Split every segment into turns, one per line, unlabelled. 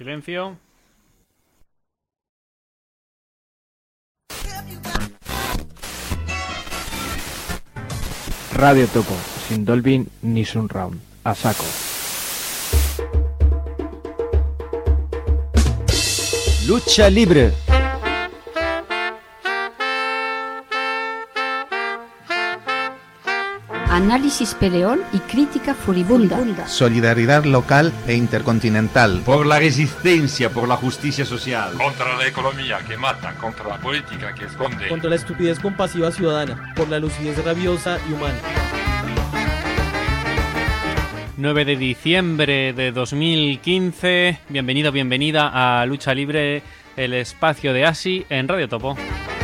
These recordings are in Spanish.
Silencio.
Radio Topo, sin Dolby ni Surround, a saco.
Lucha libre.
Análisis peleón y crítica furibunda.
Solidaridad local e intercontinental.
Por la resistencia, por la justicia social.
Contra la economía que mata, contra la política que esconde.
Contra la estupidez compasiva ciudadana, por la lucidez rabiosa y humana.
9 de diciembre de 2015. Bienvenido, bienvenida a Lucha Libre, el espacio de ASI en Radio Topo.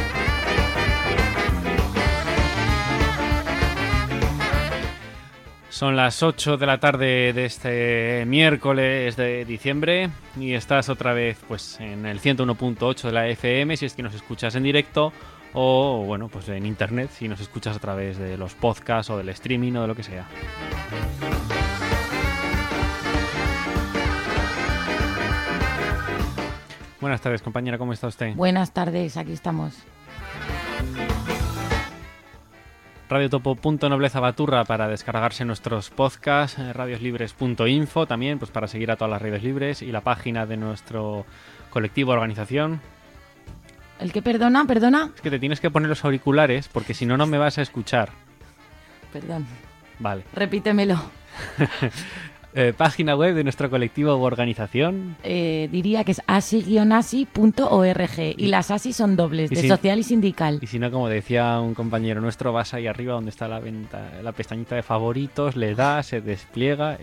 Son las 8 de la tarde de este miércoles de diciembre y estás otra vez pues en el 101.8 de la FM si es que nos escuchas en directo o bueno, pues en internet si nos escuchas a través de los podcasts o del streaming o de lo que sea. Buenas tardes, compañera, ¿cómo está usted?
Buenas tardes, aquí estamos.
Radiotopo.nobleza baturra para descargarse nuestros podcasts, radioslibres.info también, pues para seguir a todas las radios libres y la página de nuestro colectivo organización.
¿El que perdona?
Es que te tienes que poner los auriculares porque si no, no me vas a escuchar.
Perdón.
Vale.
Repítemelo.
Página web de nuestro colectivo u organización.
Diría que es asi-asi.org y las ASI son dobles, de social y sindical.
Y si no, como decía un compañero nuestro, vas ahí arriba donde está la pestañita de favoritos, le das, se despliega.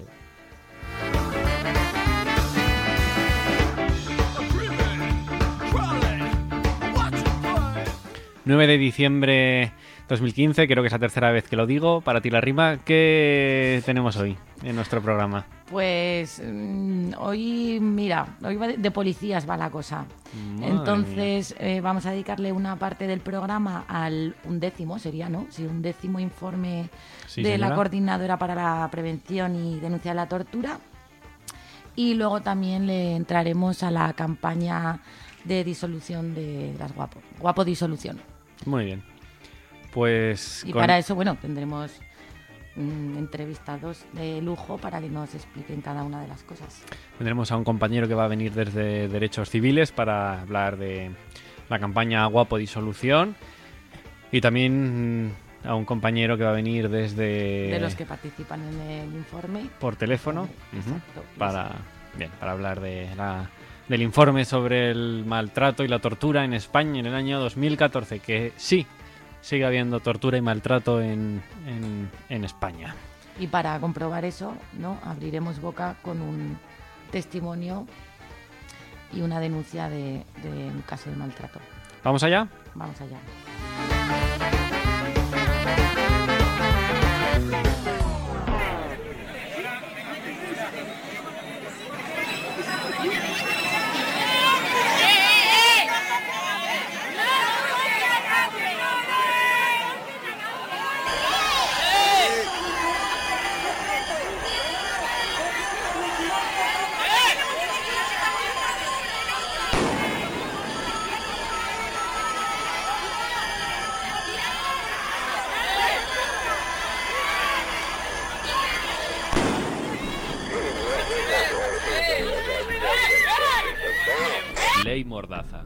9 de diciembre 2015, creo que es la tercera vez que lo digo. Para ti la rima, ¿qué tenemos hoy en nuestro programa?
Pues hoy va de policías va la cosa.
Madre
Entonces vamos a dedicarle una parte del programa al undécimo, sería, ¿no? Sí, undécimo informe de la Coordinadora para la Prevención y Denuncia de la Tortura. Y luego también le entraremos a la campaña de disolución de las Guapo Disolución.
Muy bien. Pues
y para eso, bueno, tendremos entrevistados de lujo para que nos expliquen cada una de las cosas.
Tendremos a un compañero que va a venir desde Derechos Civiles para hablar de la campaña Guapo Disolución y también a un compañero que va a venir desde...
De los que participan en el informe.
Por teléfono.
Exacto.
Para hablar del informe sobre el maltrato y la tortura en España en el año 2014, que sí, sigue habiendo tortura y maltrato en España.
Y para comprobar eso, ¿no? Abriremos boca con un testimonio y una denuncia de un caso de maltrato.
¿Vamos allá?
Vamos allá.
Ley Mordaza.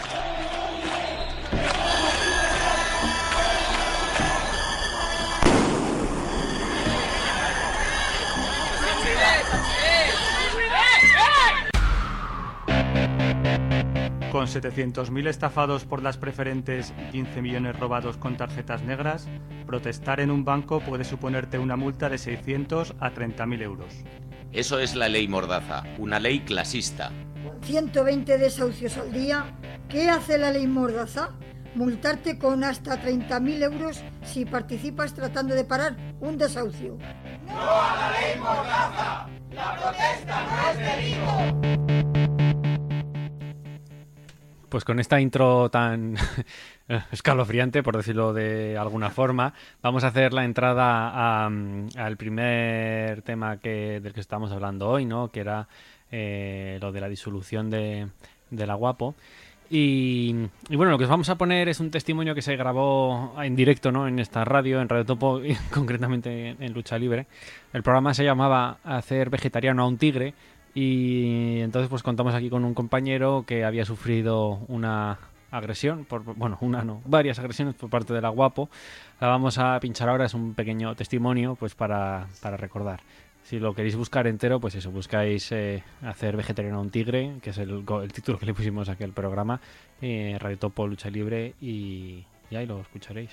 Con 700.000 estafados por las preferentes y 15 millones robados con tarjetas negras, protestar en un banco puede suponerte una multa de 600 a 30.000 euros.
Eso es la ley Mordaza, una ley clasista.
120 desahucios al día. ¿Qué hace la ley Mordaza? Multarte con hasta 30.000 euros si participas tratando de parar un desahucio.
¡No a la ley Mordaza! ¡La protesta no es delito!
Pues con esta intro tan escalofriante, por decirlo de alguna forma, vamos a hacer la entrada al primer tema del que estamos hablando hoy, ¿no? Que era lo de la disolución de la Guapo. Y bueno, lo que os vamos a poner es un testimonio que se grabó en directo, ¿no? En esta radio, en Radio Topo, y concretamente en Lucha Libre. El programa se llamaba Hacer vegetariano a un tigre. Y entonces pues contamos aquí con un compañero que había sufrido una agresión, varias agresiones por parte de la Guapo. La vamos a pinchar ahora, es un pequeño testimonio pues para recordar. Si lo queréis buscar entero, pues eso, buscáis Hacer vegetariano a un tigre, que es el título que le pusimos aquí al programa, Radio Topo, Lucha Libre, y ahí lo escucharéis.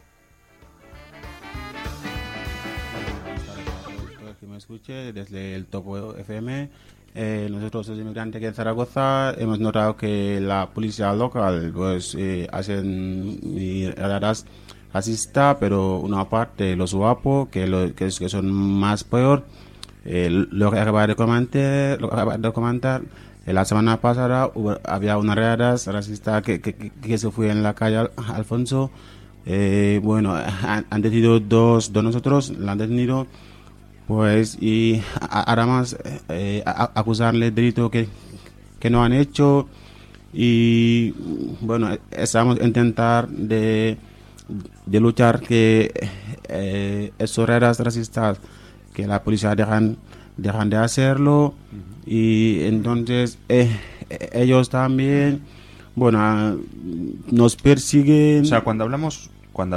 Que me escuche desde el Topo FM. Nosotros los inmigrantes aquí en Zaragoza hemos notado que la policía local pues hacen miradas racistas, pero una parte los guapos que son más peor. Lo que acaba de comentar, la semana pasada había una redada racista que se fue en la calle Alfonso. Han detenido dos de nosotros, la han detenido. Pues, y además acusarle de delito que no han hecho. Y bueno, estamos intentar de luchar que esos redes racistas, que la policía dejan de hacerlo. Y entonces ellos también, nos persiguen.
O sea, cuando hablamos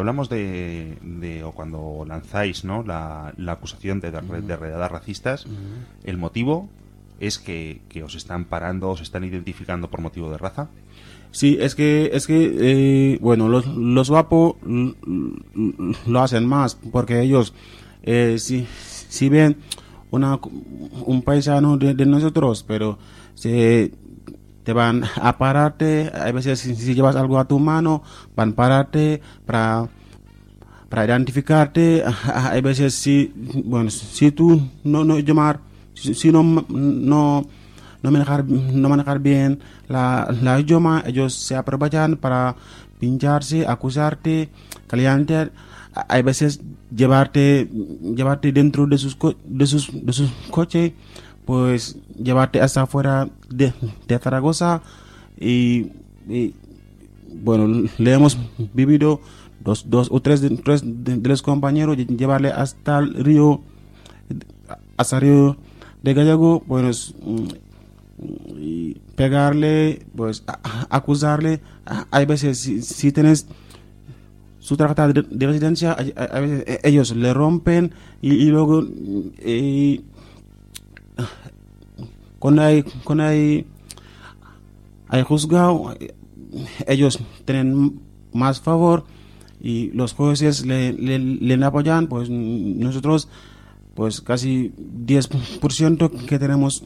o cuando lanzáis, ¿no?, la acusación de redadas racistas, el motivo es que os están parando, os están identificando por motivo de raza.
Sí, es que los guapos lo hacen más, porque ellos si ven un paisano de nosotros, pero te van a pararte. A veces si llevas algo a tu mano, van a pararte para identificarte. A veces si tú no manejar bien la idioma, ellos se aprovechan para pincharse, acusarte, calentar. A veces llevarte dentro de sus coches, pues llevarte hasta afuera de Zaragoza. Y le hemos vivido dos o tres de los compañeros, llevarle hasta el río de Gallego, y pegarle, pues acusarle. Hay veces si tienes su tarjeta de residencia, a veces ellos le rompen y luego cuando hay juzgado, ellos tienen más favor y los jueces le apoyan. Pues nosotros, pues casi 10% que tenemos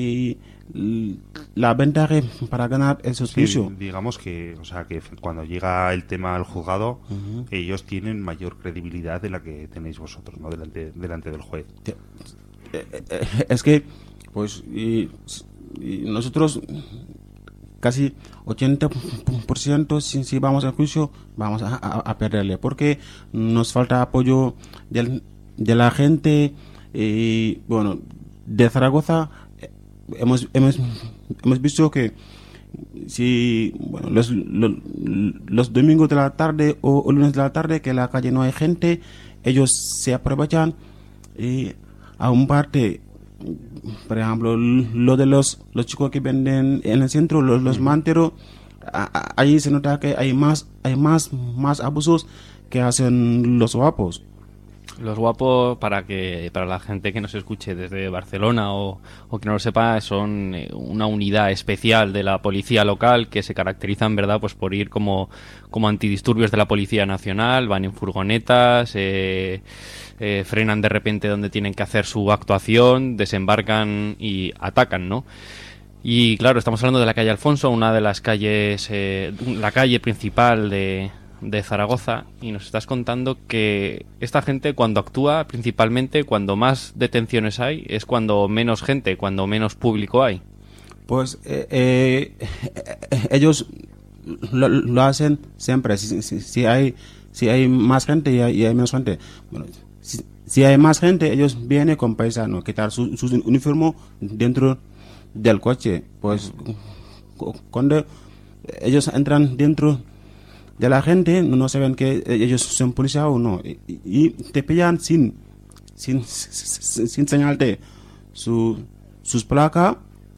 la ventaja para ganar esos juicios.
Digamos que, o sea, que cuando llega el tema al juzgado, ellos tienen mayor credibilidad de la que tenéis vosotros, ¿no?, delante del juez.
Es que pues y nosotros casi 80% si vamos al juicio vamos a perderle, porque nos falta apoyo de la gente. Y de Zaragoza hemos visto que si los domingos de la tarde o lunes de la tarde, que en la calle no hay gente, ellos se aprovechan. Y a un parte, por ejemplo, lo de los chicos que venden en el centro, los manteros, ahí se nota que hay más abusos que hacen los guapos.
Los guapos, para la gente que nos escuche desde Barcelona o que no lo sepa, son una unidad especial de la policía local que se caracterizan, ¿verdad?, pues por ir como antidisturbios de la Policía Nacional. Van en furgonetas, frenan de repente donde tienen que hacer su actuación, desembarcan y atacan, ¿no? Y claro, estamos hablando de la calle Alfonso, una de las calles, la calle principal de Zaragoza, y nos estás contando que esta gente, cuando actúa, principalmente cuando más detenciones hay, es cuando menos gente, cuando menos público hay.
Pues ellos lo hacen siempre. Si hay más gente y hay menos gente. Bueno, si hay más gente, ellos vienen con paisano, quitar su uniforme dentro del coche. Pues cuando ellos entran dentro de la gente, no saben que ellos son policía o no. Y te pillan sin señalarte sus placas.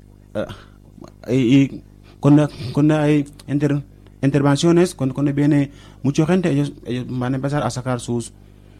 Y cuando hay intervenciones, cuando viene mucha gente, ellos van a empezar a sacar sus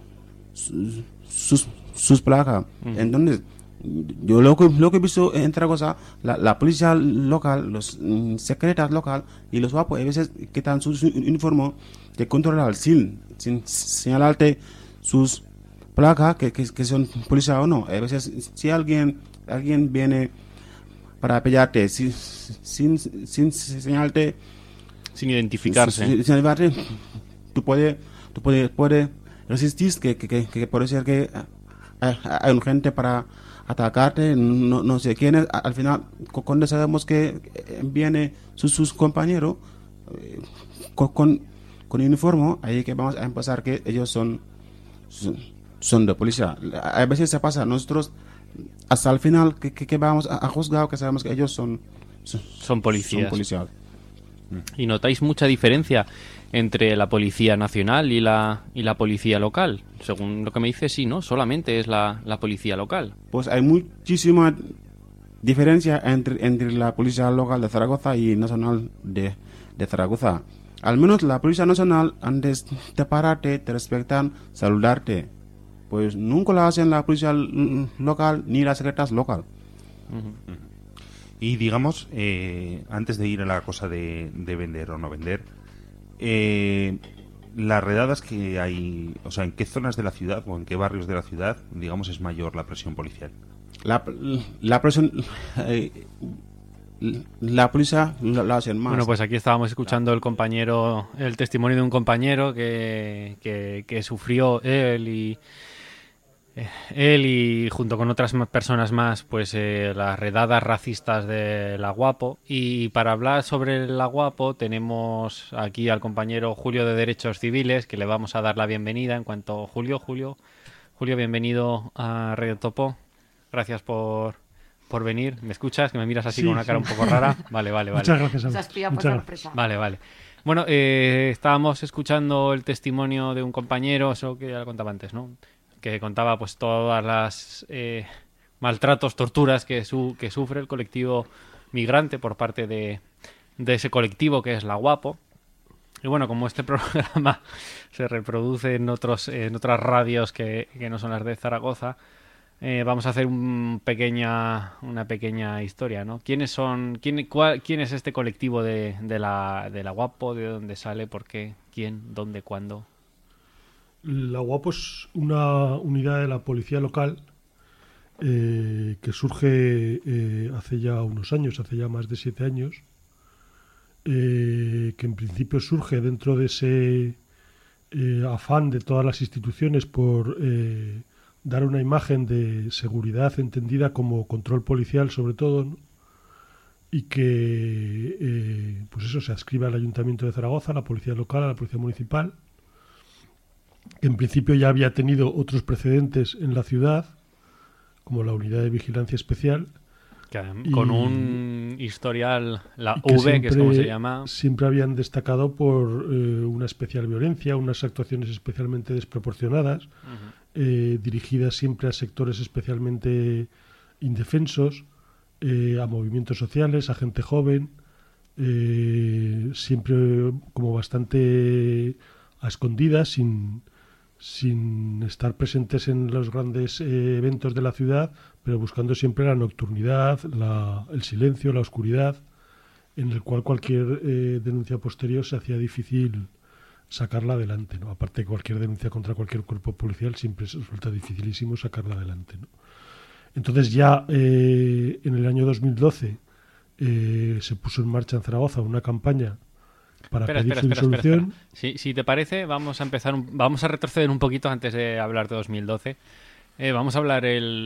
placas. Entonces, yo lo que he visto en Zaragoza, la policía local, los secretas local y los guapos a veces quitan sus uniformes de controlar sin señalarte sus placas que son policía o no. A veces si alguien viene para pillarte sin señalarte,
sin identificarse,
sin identificarte, tú puedes resistir que puede ser que hay un gente para atacarte, no sé quién es. Al final, cuando sabemos que viene sus compañeros con uniforme, ahí que vamos a empezar que ellos son de policía. A veces se pasa, nosotros hasta el final que vamos a juzgar, que sabemos que ellos son
policías.
Mm.
¿Y notáis mucha diferencia entre la policía nacional y la policía local? Según lo que me dices, sí, ¿no? Solamente es la policía local.
Pues hay muchísima diferencia entre la policía local de Zaragoza y nacional de Zaragoza. Al menos la policía nacional, antes de pararte, te respetan, saludarte. Pues nunca lo hacen la policía local ni las secretas local.
Uh-huh.
Y digamos, antes de ir a la cosa de vender o no vender, las redadas que hay, o sea, ¿en qué zonas de la ciudad o en qué barrios de la ciudad, digamos, es mayor la presión policial?
La presión... la policía la hacen más.
Bueno, pues aquí estábamos escuchando el testimonio de un compañero que sufrió él y junto con otras personas más, pues las redadas racistas de la Guapo. Y para hablar sobre la Guapo tenemos aquí al compañero Julio de Derechos Civiles, que le vamos a dar la bienvenida en cuanto... Julio, bienvenido a Radio Topo. Gracias por venir. ¿Me escuchas? Que me miras así con una cara un poco rara. Vale.
Muchas gracias.
Muchas sorpresa.
Vale. Bueno, estábamos escuchando el testimonio de un compañero, eso que ya lo contaba antes, ¿no? Que contaba pues todas las maltratos, torturas que sufre el colectivo migrante por parte de ese colectivo que es la Guapo. Y bueno, como este programa se reproduce en otras radios que no son las de Zaragoza, vamos a hacer una pequeña historia, ¿no? ¿Quién es este colectivo de la Guapo? ¿De dónde sale? ¿Por qué? ¿Quién? ¿Dónde? ¿Cuándo?
La Guapo es una unidad de la policía local que surge hace ya unos años, hace ya más de 7 años, que en principio surge dentro de ese afán de todas las instituciones por dar una imagen de seguridad entendida como control policial sobre todo, ¿no? Y que pues eso se adscribe al Ayuntamiento de Zaragoza, a la policía local, a la policía municipal, que en principio ya había tenido otros precedentes en la ciudad, como la Unidad de Vigilancia Especial.
Con un historial, la V, que es como se llama.
Siempre habían destacado por una especial violencia, unas actuaciones especialmente desproporcionadas, dirigidas siempre a sectores especialmente indefensos, a movimientos sociales, a gente joven, siempre como bastante a escondidas, sin estar presentes en los grandes eventos de la ciudad, pero buscando siempre la nocturnidad, el silencio, la oscuridad, en el cual cualquier denuncia posterior se hacía difícil sacarla adelante, ¿no? Aparte de cualquier denuncia contra cualquier cuerpo policial siempre resulta dificilísimo sacarla adelante, ¿no? Entonces ya en el año 2012 se puso en marcha en Zaragoza una campaña para pedir su disolución.
Si te parece, vamos a retroceder un poquito antes de hablar de 2012. Vamos a hablar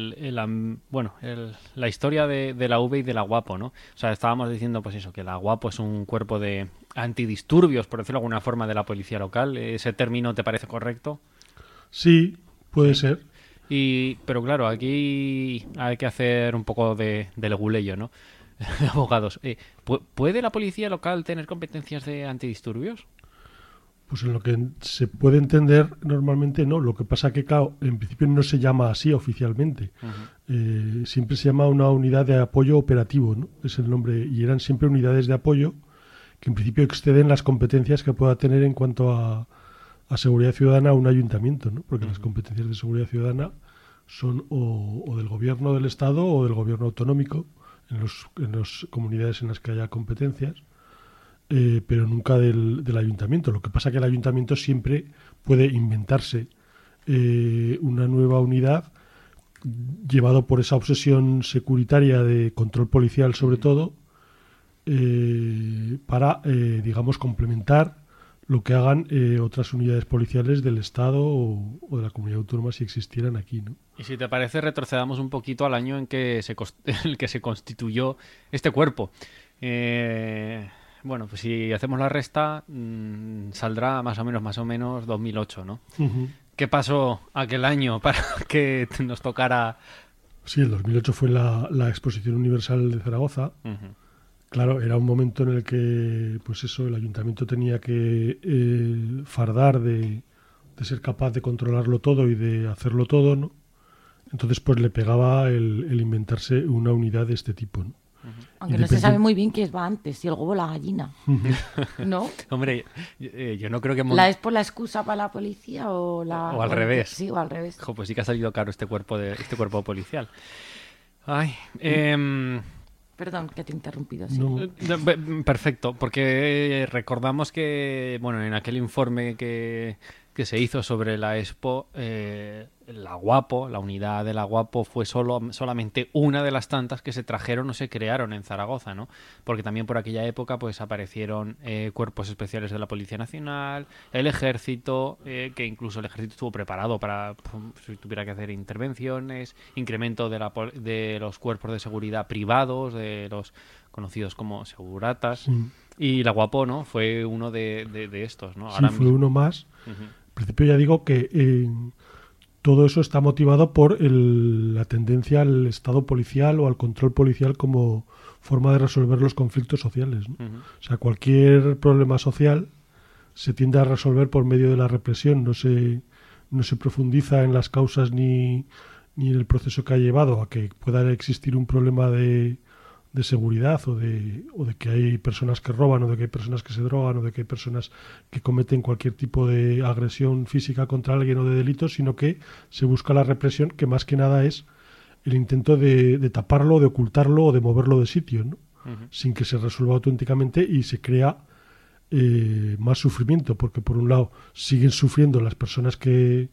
la historia de la V y de la Guapo, ¿no? O sea, estábamos diciendo pues eso, que la Guapo es un cuerpo de antidisturbios, por decirlo de alguna forma, de la policía local. ¿Ese término te parece correcto?
Sí, puede ser.
Pero claro, aquí hay que hacer un poco de leguleyo, ¿no? De abogados. ¿Puede la policía local tener competencias de antidisturbios?
Pues en lo que se puede entender normalmente no. Lo que pasa que, claro, en principio no se llama así oficialmente. Siempre se llama una unidad de apoyo operativo, ¿no? Es el nombre. Y eran siempre unidades de apoyo que en principio exceden las competencias que pueda tener en cuanto a seguridad ciudadana un ayuntamiento, ¿no? Porque las competencias de seguridad ciudadana son o del gobierno del Estado o del gobierno autonómico en las comunidades en las que haya competencias. Pero nunca del ayuntamiento. Lo que pasa es que el ayuntamiento siempre puede inventarse una nueva unidad llevado por esa obsesión securitaria de control policial sobre todo para, digamos, complementar lo que hagan otras unidades policiales del Estado o de la comunidad autónoma si existieran aquí, ¿no?
Y si te parece, retrocedamos un poquito al año en que se constituyó este cuerpo. Bueno, pues si hacemos la resta, saldrá más o menos 2008, ¿no? ¿Qué pasó aquel año para que nos tocara?
Sí, el 2008 fue la Exposición Universal de Zaragoza. Claro, era un momento en el que, pues eso, el ayuntamiento tenía que fardar de ser capaz de controlarlo todo y de hacerlo todo, ¿no? Entonces, pues le pegaba el inventarse una unidad de este tipo, ¿no?
Aunque no se sabe muy bien qué va antes, si el huevo o la gallina. ¿No?
Hombre, yo no creo que...
¿La es por la excusa para la policía o
al revés?
Sí, o al revés.
Pues sí que ha salido caro este cuerpo policial. Ay,
Perdón, que te he interrumpido. Sí.
No.
Perfecto, porque recordamos que, bueno, en aquel informe que se hizo sobre la Expo, la Guapo, la unidad de la Guapo fue solamente una de las tantas que se trajeron o se crearon en Zaragoza, ¿no? Porque también por aquella época pues aparecieron cuerpos especiales de la Policía Nacional, el Ejército, que incluso el Ejército estuvo preparado para, si tuviera que hacer intervenciones, incremento de los cuerpos de seguridad privados, de los conocidos como seguratas,
sí.
Y la Guapo, ¿no? Fue uno de estos, ¿no?
Sí, ahora fue uno más. En principio ya digo que todo eso está motivado por la tendencia al estado policial o al control policial como forma de resolver los conflictos sociales, ¿no? O sea, cualquier problema social se tiende a resolver por medio de la represión, no se profundiza en las causas ni en el proceso que ha llevado a que pueda existir un problema de seguridad o de que hay personas que roban o de que hay personas que se drogan o de que hay personas que cometen cualquier tipo de agresión física contra alguien o de delitos, sino que se busca la represión, que más que nada es el intento de taparlo, de ocultarlo o de moverlo de sitio, ¿no? Sin que se resuelva auténticamente y se crea más sufrimiento, porque por un lado siguen sufriendo las personas que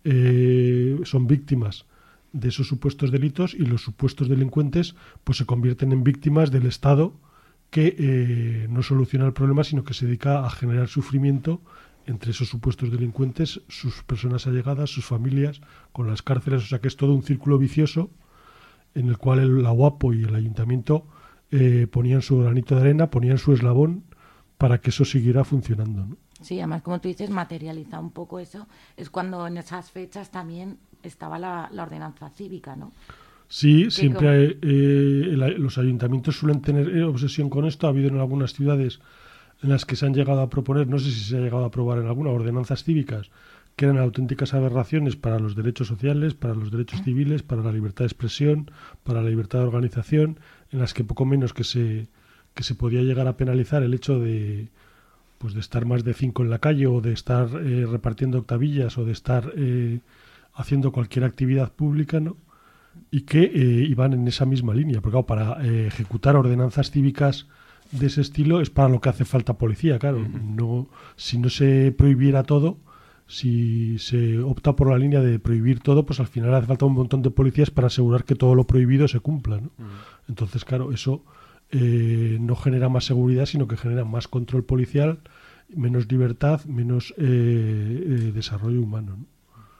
son víctimas de esos supuestos delitos y los supuestos delincuentes pues se convierten en víctimas del Estado que no soluciona el problema, sino que se dedica a generar sufrimiento entre esos supuestos delincuentes, sus personas allegadas, sus familias, con las cárceles. O sea que es todo un círculo vicioso en el cual la Guapo y el ayuntamiento ponían su granito de arena, ponían su eslabón para que eso siguiera funcionando, ¿no?
Sí, además, como tú dices, materializa un poco eso. Es cuando en esas fechas también estaba la ordenanza cívica, ¿no?
Sí, siempre los ayuntamientos suelen tener obsesión con esto. Ha habido en algunas ciudades en las que se han llegado a proponer, no sé si se ha llegado a aprobar en alguna, ordenanzas cívicas que eran auténticas aberraciones para los derechos sociales, para los derechos civiles, para la libertad de expresión, para la libertad de organización, en las que poco menos que se podía llegar a penalizar el hecho de estar más de 5 en la calle o de estar repartiendo octavillas o de estar haciendo cualquier actividad pública, ¿no? Y que iban en esa misma línea, porque claro, para ejecutar ordenanzas cívicas de ese estilo es para lo que hace falta policía, claro. No, si no se prohibiera todo, si se opta por la línea de prohibir todo, pues al final hace falta un montón de policías para asegurar que todo lo prohibido se cumpla, ¿no? Entonces, claro, eso no genera más seguridad, sino que genera más control policial, menos libertad, menos desarrollo humano, ¿no?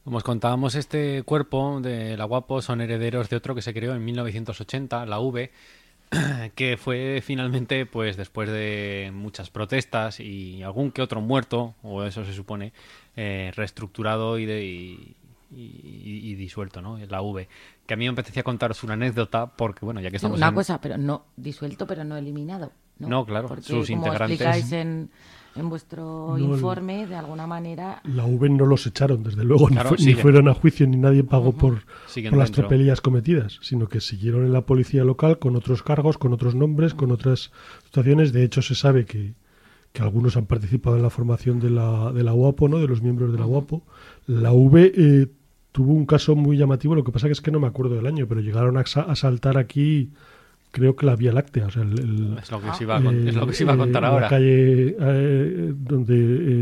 Como os contábamos, este cuerpo de la UAPO son herederos de otro que se creó en 1980, la V, que fue finalmente, pues después de muchas protestas y algún que otro muerto, o eso se supone, reestructurado y disuelto, ¿no? La V. Que a mí me apetecía contaros una anécdota, porque bueno, ya que estamos
cosa, pero no disuelto, pero no eliminado.
No, claro,
porque,
sus integrantes.
Como explicáis en vuestro informe, de alguna manera...
La V no los echaron, desde luego,
claro,
ni fueron a juicio, ni nadie pagó por las
dentro.
tropelías cometidas, sino que siguieron en la policía local con otros cargos, con otros nombres, con otras situaciones. De hecho, se sabe que algunos han participado en la formación de la UAPO, ¿no? De los miembros de la UAPO. La V tuvo un caso muy llamativo, lo que pasa que es que no me acuerdo del año, pero llegaron a asaltar aquí... Creo que la Vía Láctea, o sea,
es lo que se iba a contar ahora.
La calle donde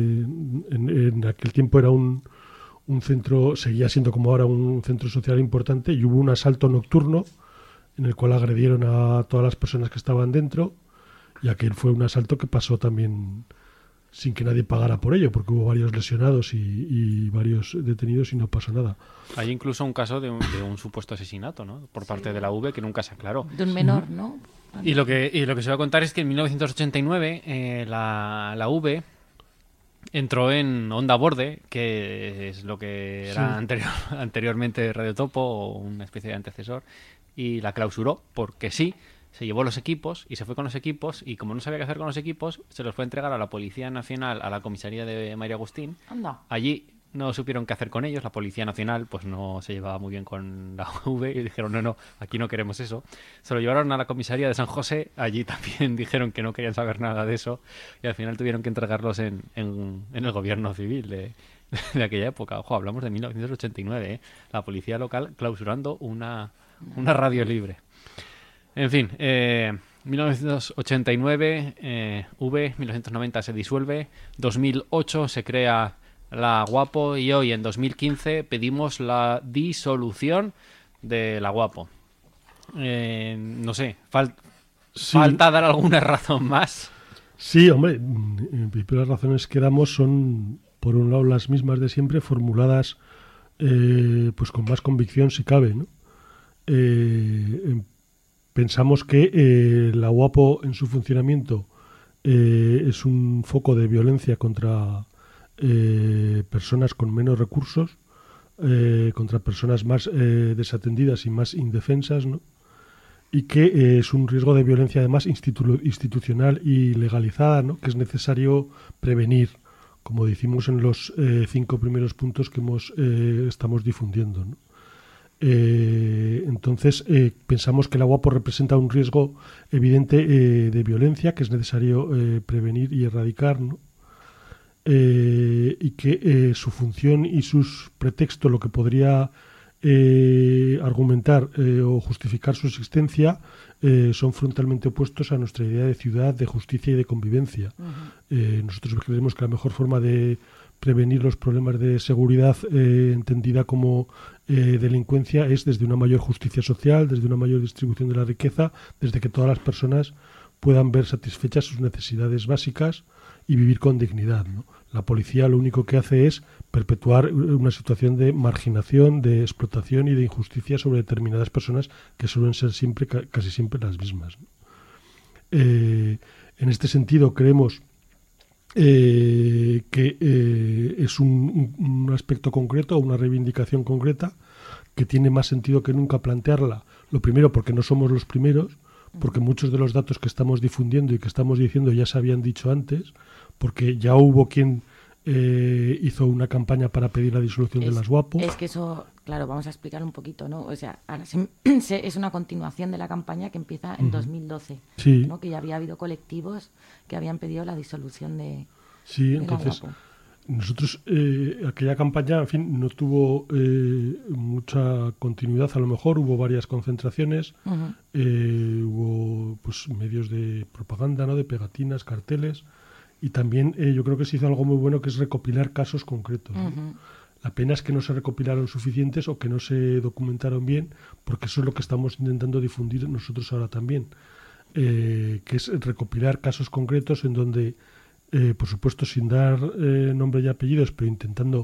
en aquel tiempo era un centro, seguía siendo como ahora un centro social importante, y hubo un asalto nocturno en el cual agredieron a todas las personas que estaban dentro, y aquel fue un asalto que pasó también sin que nadie pagara por ello, porque hubo varios lesionados y varios detenidos y no pasó nada.
Hay incluso un caso de un supuesto asesinato, ¿no? Por parte de la V que nunca se aclaró.
De un menor, ¿no?
Y lo que se va a contar es que en 1989 la V entró en Onda Borde, que es lo que era anteriormente Radio Topo, o una especie de antecesor, y la clausuró porque sí. Se llevó los equipos y se fue con los equipos, y como no sabía qué hacer con los equipos, se los fue a entregar a la Policía Nacional, a la comisaría de María Agustín.
Anda.
Allí no supieron qué hacer con ellos. La Policía Nacional pues no se llevaba muy bien con la V y dijeron no, aquí no queremos eso. Se lo llevaron a la comisaría de San José. Allí también dijeron que no querían saber nada de eso, y al final tuvieron que entregarlos en el gobierno civil de aquella época. Ojo, hablamos de 1989, ¿eh? La policía local clausurando una radio libre. En fin, 1989, V, 1990 se disuelve, 2008 se crea la UAPO, y hoy, en 2015, pedimos la disolución de la UAPO. No sé, ¿falta dar alguna razón más?
Sí, hombre, en principio las razones que damos son, por un lado, las mismas de siempre, formuladas pues con más convicción si cabe, ¿no? Pensamos que la UAPO en su funcionamiento es un foco de violencia contra personas con menos recursos, contra personas más desatendidas y más indefensas, ¿no? Y que es un riesgo de violencia además institucional y legalizada, ¿no? Que es necesario prevenir, como decimos en los 5 primeros puntos que estamos difundiendo, ¿no? Entonces pensamos que la UAPO representa un riesgo evidente de violencia que es necesario prevenir y erradicar, ¿no? Y que su función y sus pretextos, lo que podría argumentar o justificar su existencia, son frontalmente opuestos a nuestra idea de ciudad, de justicia y de convivencia. Nosotros creemos que la mejor forma de prevenir los problemas de seguridad entendida como delincuencia es desde una mayor justicia social, desde una mayor distribución de la riqueza, desde que todas las personas puedan ver satisfechas sus necesidades básicas y vivir con dignidad, ¿no? La policía lo único que hace es perpetuar una situación de marginación, de explotación y de injusticia sobre determinadas personas que suelen ser casi siempre las mismas, ¿no? En este sentido creemos que es un aspecto concreto, una reivindicación concreta, que tiene más sentido que nunca plantearla. Lo primero, porque no somos los primeros, porque muchos de los datos que estamos difundiendo y que estamos diciendo ya se habían dicho antes, porque ya hubo quien hizo una campaña para pedir la disolución de las UAPO.
Es que eso, claro, vamos a explicar un poquito, ¿no? O sea, ahora es una continuación de la campaña que empieza en 2012,
sí,
¿no? Que ya había habido colectivos que habían pedido la disolución de
entonces,
la UAPO.
Nosotros, aquella campaña, en fin, no tuvo mucha continuidad, a lo mejor hubo varias concentraciones, hubo pues medios de propaganda, ¿no? De pegatinas, carteles, y también yo creo que se hizo algo muy bueno, que es recopilar casos concretos, ¿no? La pena es que no se recopilaron suficientes o que no se documentaron bien, porque eso es lo que estamos intentando difundir nosotros ahora también, que es recopilar casos concretos en donde, por supuesto sin dar nombre y apellidos, pero intentando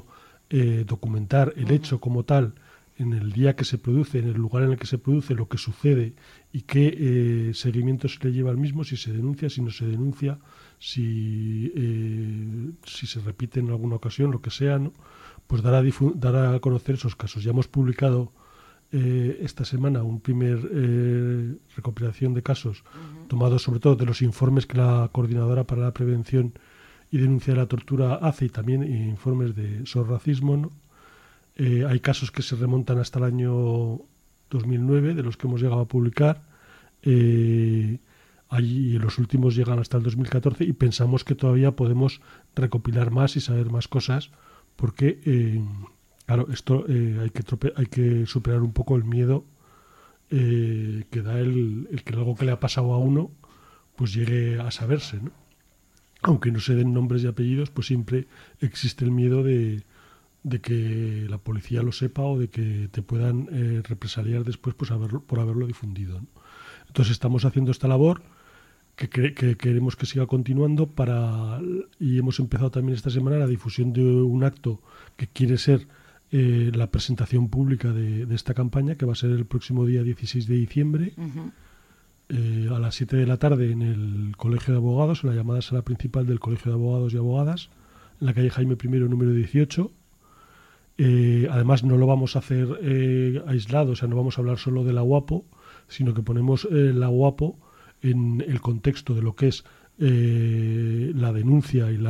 documentar el hecho como tal en el día que se produce, en el lugar en el que se produce, lo que sucede y qué seguimiento se le lleva al mismo, si se denuncia, si no se denuncia, si se repite en alguna ocasión, lo que sea, ¿no? Pues dar a conocer esos casos. Ya hemos publicado esta semana un primer recopilación de casos tomados sobre todo de los informes que la Coordinadora para la Prevención y Denuncia de la Tortura hace, y también informes sobre racismo, ¿no? Hay casos que se remontan hasta el año 2009, de los que hemos llegado a publicar, y los últimos llegan hasta el 2014, y pensamos que todavía podemos recopilar más y saber más cosas, porque claro, esto hay que superar un poco el miedo que da el que algo que le ha pasado a uno pues llegue a saberse, ¿no? Aunque no se den nombres y apellidos, pues siempre existe el miedo de que la policía lo sepa o de que te puedan represaliar después pues por haberlo difundido, ¿no? Entonces estamos haciendo esta labor que queremos que siga continuando y hemos empezado también esta semana la difusión de un acto que quiere ser la presentación pública de esta campaña, que va a ser el próximo día 16 de diciembre, a las 7 de la tarde en el Colegio de Abogados, en la llamada sala principal del Colegio de Abogados y Abogadas, en la calle Jaime I, número 18. Además no lo vamos a hacer aislado, o sea, no vamos a hablar solo de la UAPO, sino que ponemos la UAPO en el contexto de lo que es la denuncia y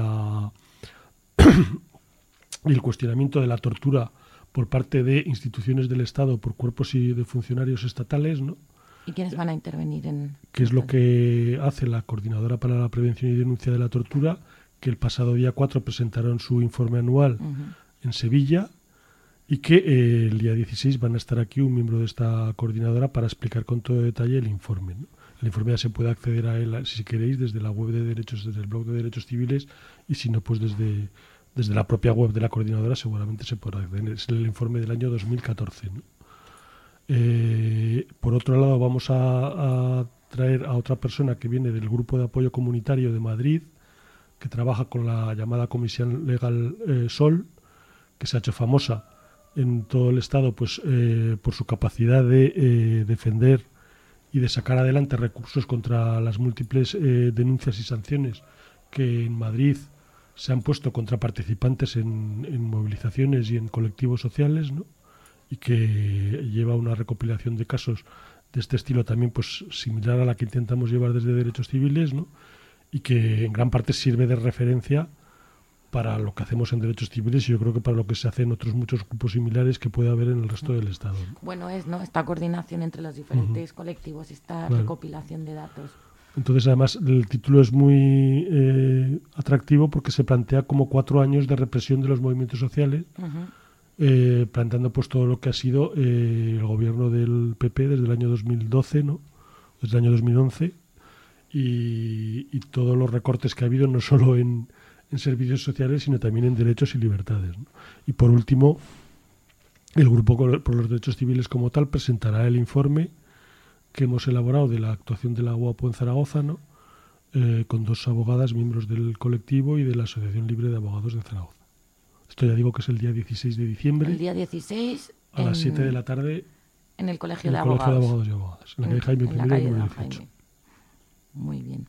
y el cuestionamiento de la tortura por parte de instituciones del Estado, por cuerpos y de funcionarios estatales, ¿no?
¿Y quiénes van a intervenir en...?
¿Qué es lo que hace la Coordinadora para la Prevención y Denuncia de la Tortura? Que el pasado día 4 presentaron su informe anual en Sevilla, y que el día 16 van a estar aquí un miembro de esta coordinadora para explicar con todo detalle el informe, ¿no? El informe ya se puede acceder a él, si queréis, desde la web de derechos, desde el blog de Derechos Civiles, y si no, pues desde la propia web de la coordinadora seguramente se podrá acceder. Es el informe del año 2014, ¿no? Por otro lado, vamos a traer a otra persona que viene del Grupo de Apoyo Comunitario de Madrid, que trabaja con la llamada Comisión Legal Sol, que se ha hecho famosa en todo el Estado pues por su capacidad de defender y de sacar adelante recursos contra las múltiples denuncias y sanciones que en Madrid se han puesto contra participantes en movilizaciones y en colectivos sociales, ¿no? Y que lleva una recopilación de casos de este estilo también pues similar a la que intentamos llevar desde Derechos Civiles, ¿no? Y que en gran parte sirve de referencia para lo que hacemos en Derechos Civiles, y yo creo que para lo que se hace en otros muchos grupos similares que puede haber en el resto del Estado, ¿no?
Bueno, ¿no? Esta coordinación entre los diferentes colectivos, esta recopilación de datos.
Entonces, además, el título es muy atractivo porque se plantea como 4 años de represión de los movimientos sociales, planteando pues todo lo que ha sido el gobierno del PP desde el año 2012, ¿no? Desde el año 2011, y todos los recortes que ha habido, no solo en servicios sociales, sino también en derechos y libertades, ¿no? Y por último, el Grupo por los Derechos Civiles como tal presentará el informe que hemos elaborado de la actuación de la UAPO en Zaragoza, ¿no? Con 2 abogadas, miembros del colectivo y de la Asociación Libre de Abogados de Zaragoza. Esto ya digo que es el día 16 de diciembre.
El día 16.
A las 7 de la tarde.
En el Colegio de Abogados.
Colegio de Abogados y Abogadas. En la calle Jaime I, número 18.
Muy bien.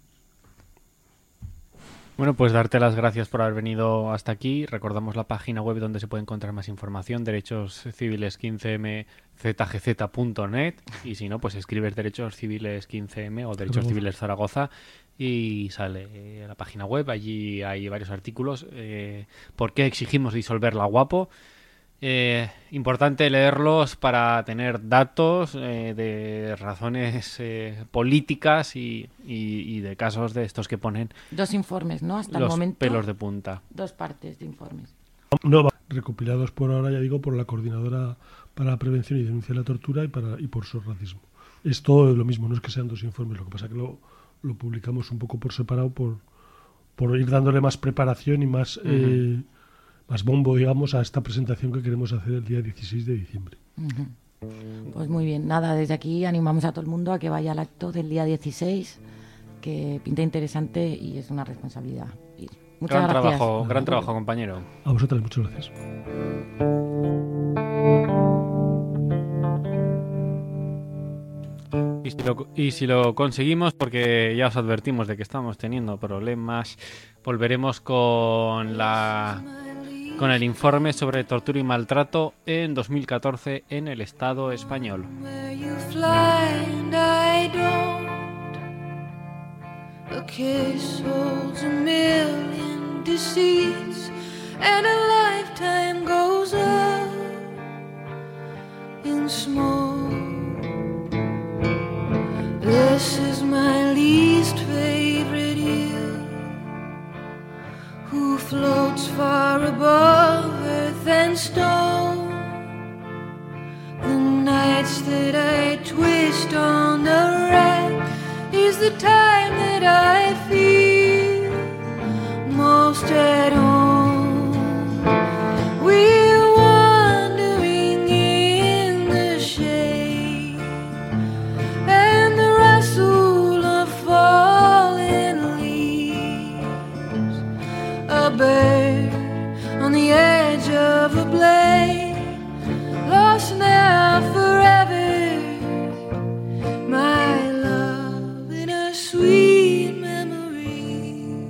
Bueno, pues darte las gracias por haber venido hasta aquí. Recordamos la página web donde se puede encontrar más información, Derechos Civiles 15mzgz.net, y si no, pues escribes Derechos Civiles 15m o Derechos Civiles Zaragoza y sale la página web. Allí hay varios artículos. ¿Por qué exigimos disolver la UAPO? Importante leerlos para tener datos de razones políticas y de casos de estos que ponen
2 informes, ¿no? Hasta el momento
pelos de punta.
2 partes de informes.
No, recopilados por ahora, ya digo, por la Coordinadora para la Prevención y Denuncia de la Tortura y por su racismo. Es todo lo mismo, no es que sean 2 informes, lo que pasa es que lo publicamos un poco por separado por ir dándole más preparación y más bombo, digamos, a esta presentación que queremos hacer el día 16 de diciembre.
Pues muy bien, nada, desde aquí animamos a todo el mundo a que vaya al acto del día 16, que pinta interesante y es una responsabilidad ir. Muchas gracias.
Gran trabajo, compañero.
A vosotras, muchas gracias.
Y si lo conseguimos, porque ya os advertimos de que estamos teniendo problemas, volveremos con el informe sobre tortura y maltrato en 2014 en el Estado español.
A kiss holds a million deceits, and a lifetime goes up in smoke. This is my least favorite year, who floats far above earth and stone. The nights that I twist on the rack is the time that I feel most at home. We're wandering in the shade and the rustle of falling leaves. A bird on the edge of a blade, lost now forever. My sweet memory.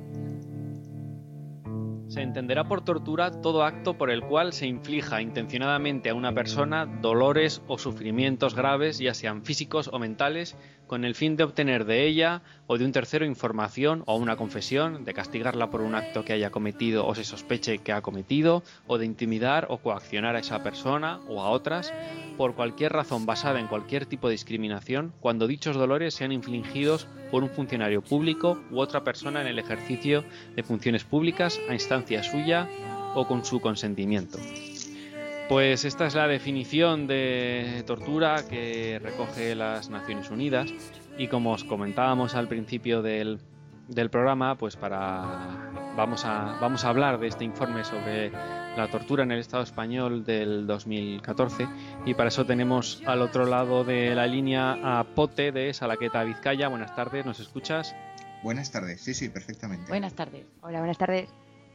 Se entenderá por tortura todo acto por el cual se inflija intencionadamente a una persona dolores o sufrimientos graves, ya sean físicos o mentales, con el fin de obtener de ella o de un tercero información o una confesión, de castigarla por un acto que haya cometido o se sospeche que ha cometido, o de intimidar o coaccionar a esa persona o a otras, por cualquier razón basada en cualquier tipo de discriminación, cuando dichos dolores sean infligidos por un funcionario público u otra persona en el ejercicio de funciones públicas a instancia suya o con su consentimiento. Pues esta es la definición de tortura que recoge las Naciones Unidas, y como os comentábamos al principio del programa, pues vamos a hablar de este informe sobre la tortura en el Estado español del 2014, y para eso tenemos al otro lado de la línea a Pote de Salaqueta, Vizcaya. Buenas tardes, ¿nos escuchas?
Buenas tardes, sí, perfectamente.
Buenas tardes.
Hola, buenas tardes.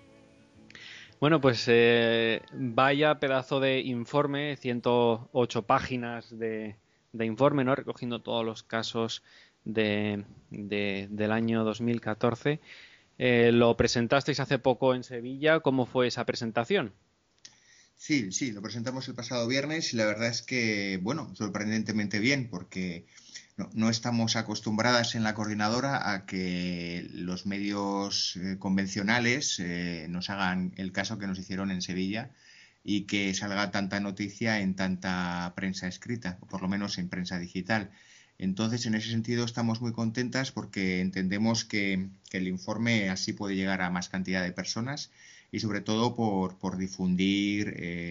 Bueno, pues vaya pedazo de informe, 108 páginas de informe, ¿no? Recogiendo todos los casos del año 2014. Lo presentasteis hace poco en Sevilla. ¿Cómo fue esa presentación?
Sí, lo presentamos el pasado viernes y la verdad es que, bueno, sorprendentemente bien, porque no estamos acostumbradas en la coordinadora a que los medios convencionales nos hagan el caso que nos hicieron en Sevilla y que salga tanta noticia en tanta prensa escrita, o por lo menos en prensa digital. Entonces, en ese sentido, estamos muy contentas porque entendemos que el informe así puede llegar a más cantidad de personas y, sobre todo, por difundir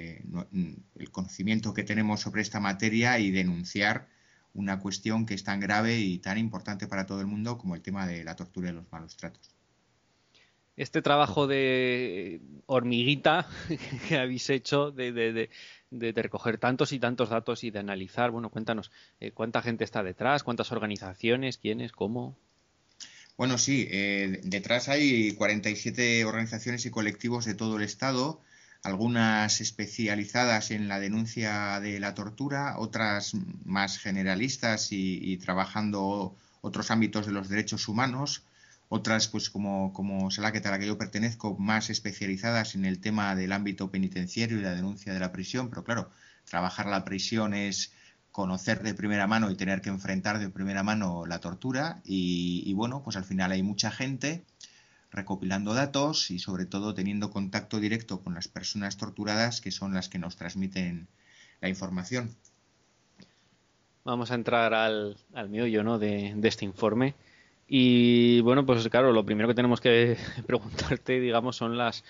el conocimiento que tenemos sobre esta materia y denunciar una cuestión que es tan grave y tan importante para todo el mundo como el tema de la tortura y los malos tratos.
Este trabajo de hormiguita que habéis hecho de recoger tantos y tantos datos y de analizar, bueno, cuéntanos, ¿cuánta gente está detrás? ¿Cuántas organizaciones? ¿Quiénes? ¿Cómo?
Bueno, sí, detrás hay 47 organizaciones y colectivos de todo el Estado, algunas especializadas en la denuncia de la tortura, otras más generalistas y trabajando otros ámbitos de los derechos humanos, otras pues como Salaqueta, a la que yo pertenezco, más especializadas en el tema del ámbito penitenciario y la denuncia de la prisión, pero claro, trabajar la prisión es conocer de primera mano y tener que enfrentar de primera mano la tortura y bueno, pues al final hay mucha gente recopilando datos y sobre todo teniendo contacto directo con las personas torturadas, que son las que nos transmiten la información.
Vamos a entrar al meollo, ¿no?, de este informe. Y bueno, pues claro, lo primero que tenemos que preguntarte, digamos, son las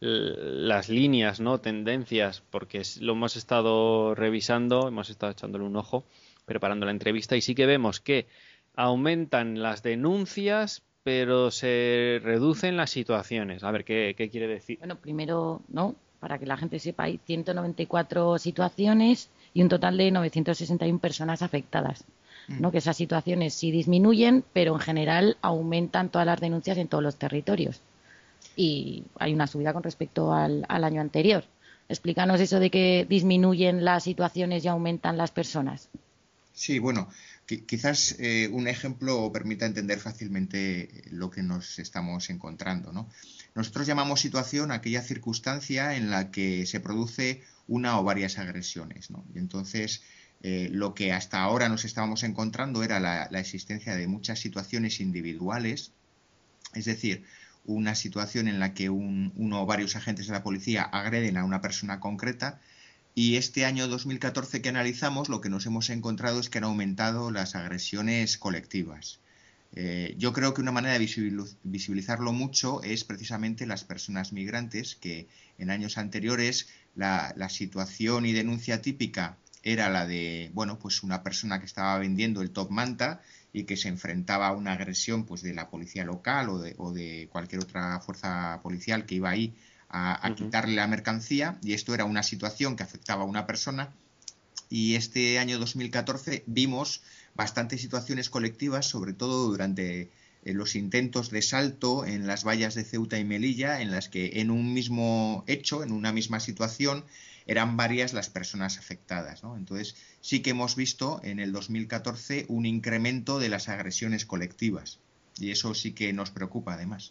líneas, ¿no?, tendencias, porque lo hemos estado revisando, hemos estado echándole un ojo, preparando la entrevista, y sí que vemos que aumentan las denuncias, pero se reducen las situaciones. A ver, ¿qué quiere decir?
Bueno, primero, ¿no?, para que la gente sepa, hay 194 situaciones y un total de 961 personas afectadas, ¿no? Que esas situaciones sí disminuyen, pero en general aumentan todas las denuncias en todos los territorios. y hay una subida con respecto al año anterior. Explícanos eso de que disminuyen las situaciones y aumentan las personas.
Sí, bueno, quizás un ejemplo permita entender fácilmente lo que nos estamos encontrando, ¿no? Nosotros llamamos situación aquella circunstancia en la que se produce una o varias agresiones, ¿no? Y entonces, lo que hasta ahora nos estábamos encontrando era la existencia de muchas situaciones individuales, es decir, una situación en la que uno o varios agentes de la policía agreden a una persona concreta, y este año 2014 que analizamos, lo que nos hemos encontrado es que han aumentado las agresiones colectivas. Yo creo que una manera de visibilizarlo mucho es precisamente las personas migrantes, que en años anteriores la situación y denuncia típica era la de, bueno, pues una persona que estaba vendiendo el top manta y que se enfrentaba a una agresión pues de la policía local o de cualquier otra fuerza policial que iba ahí a quitarle la mercancía, y esto era una situación que afectaba a una persona. Y este año 2014 vimos bastantes situaciones colectivas, sobre todo durante los intentos de salto en las vallas de Ceuta y Melilla, en las que en un mismo hecho, en una misma situación, eran varias las personas afectadas, ¿no? Entonces sí que hemos visto en el 2014 un incremento de las agresiones colectivas, y eso sí que nos preocupa además.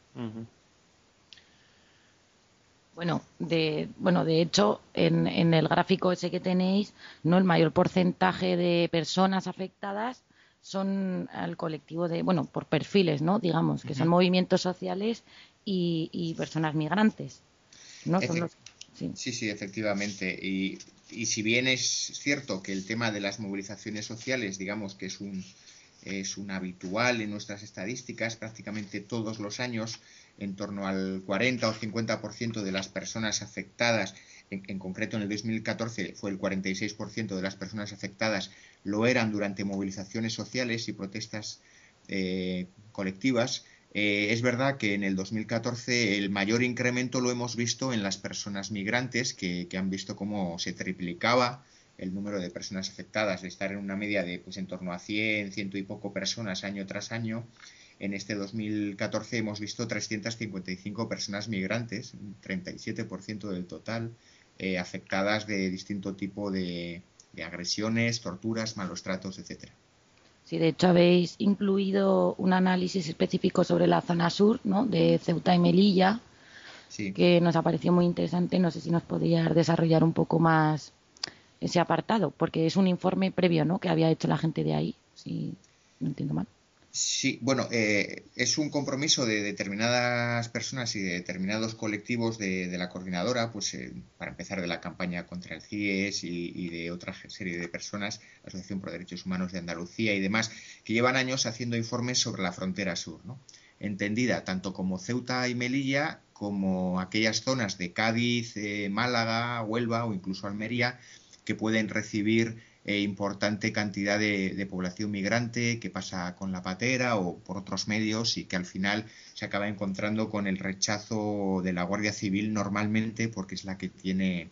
Bueno, de hecho, en el gráfico ese que tenéis, ¿no? El mayor porcentaje de personas afectadas son al colectivo de, bueno, por perfiles, ¿no? Digamos, que son movimientos sociales y personas migrantes, ¿no? Son los...
Sí, efectivamente. Y si bien es cierto que el tema de las movilizaciones sociales, digamos que es un habitual en nuestras estadísticas, prácticamente todos los años, en torno al 40 o 50% de las personas afectadas, en concreto en el 2014 fue el 46% de las personas afectadas, lo eran durante movilizaciones sociales y protestas colectivas. Es verdad que en el 2014 el mayor incremento lo hemos visto en las personas migrantes, que han visto cómo se triplicaba el número de personas afectadas, de estar en una media de pues en torno a 100 y poco personas año tras año. En este 2014 hemos visto 355 personas migrantes, un 37% del total, afectadas de distinto tipo de agresiones, torturas, malos tratos, etcétera.
Sí, de hecho habéis incluido un análisis específico sobre la zona sur, ¿no? De Ceuta y Melilla, que nos ha parecido muy interesante. No sé si nos podrías desarrollar un poco más ese apartado, porque es un informe previo, ¿no? Que había hecho la gente de ahí, si no entiendo mal.
Sí, bueno, es un compromiso de determinadas personas y de determinados colectivos de la coordinadora, pues para empezar de la campaña contra el CIES y de otra serie de personas, la Asociación por Derechos Humanos de Andalucía y demás, que llevan años haciendo informes sobre la frontera sur, ¿no? Entendida tanto como Ceuta y Melilla, como aquellas zonas de Cádiz, Málaga, Huelva o incluso Almería, que pueden recibir importante cantidad de población migrante que pasa con la patera o por otros medios, y que al final se acaba encontrando con el rechazo de la Guardia Civil normalmente, porque es la que tiene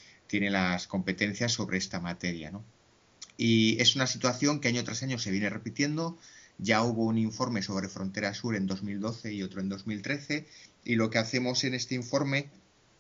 las competencias sobre esta materia, ¿no? Y es una situación que año tras año se viene repitiendo. Ya hubo un informe sobre Frontera Sur en 2012 y otro en 2013, y lo que hacemos en este informe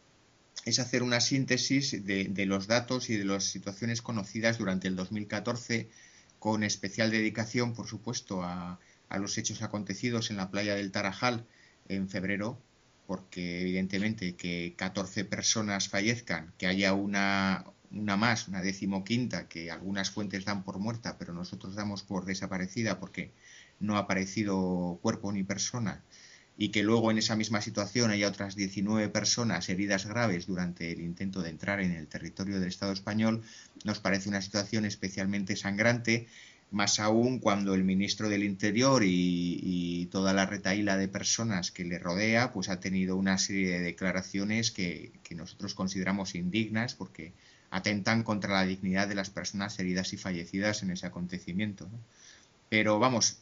es hacer una síntesis de los datos y de las situaciones conocidas durante el 2014, con especial dedicación, por supuesto, a los hechos acontecidos en la playa del Tarajal en febrero, porque evidentemente que 14 personas fallezcan, que haya una más, una 15ª, que algunas fuentes dan por muerta, pero nosotros damos por desaparecida porque no ha aparecido cuerpo ni persona, y que luego en esa misma situación haya otras 19 personas heridas graves durante el intento de entrar en el territorio del Estado español, nos parece una situación especialmente sangrante, más aún cuando el ministro del Interior y toda la retahíla de personas que le rodea pues ha tenido una serie de declaraciones que nosotros consideramos indignas, porque atentan contra la dignidad de las personas heridas y fallecidas en ese acontecimiento, ¿no? Pero vamos,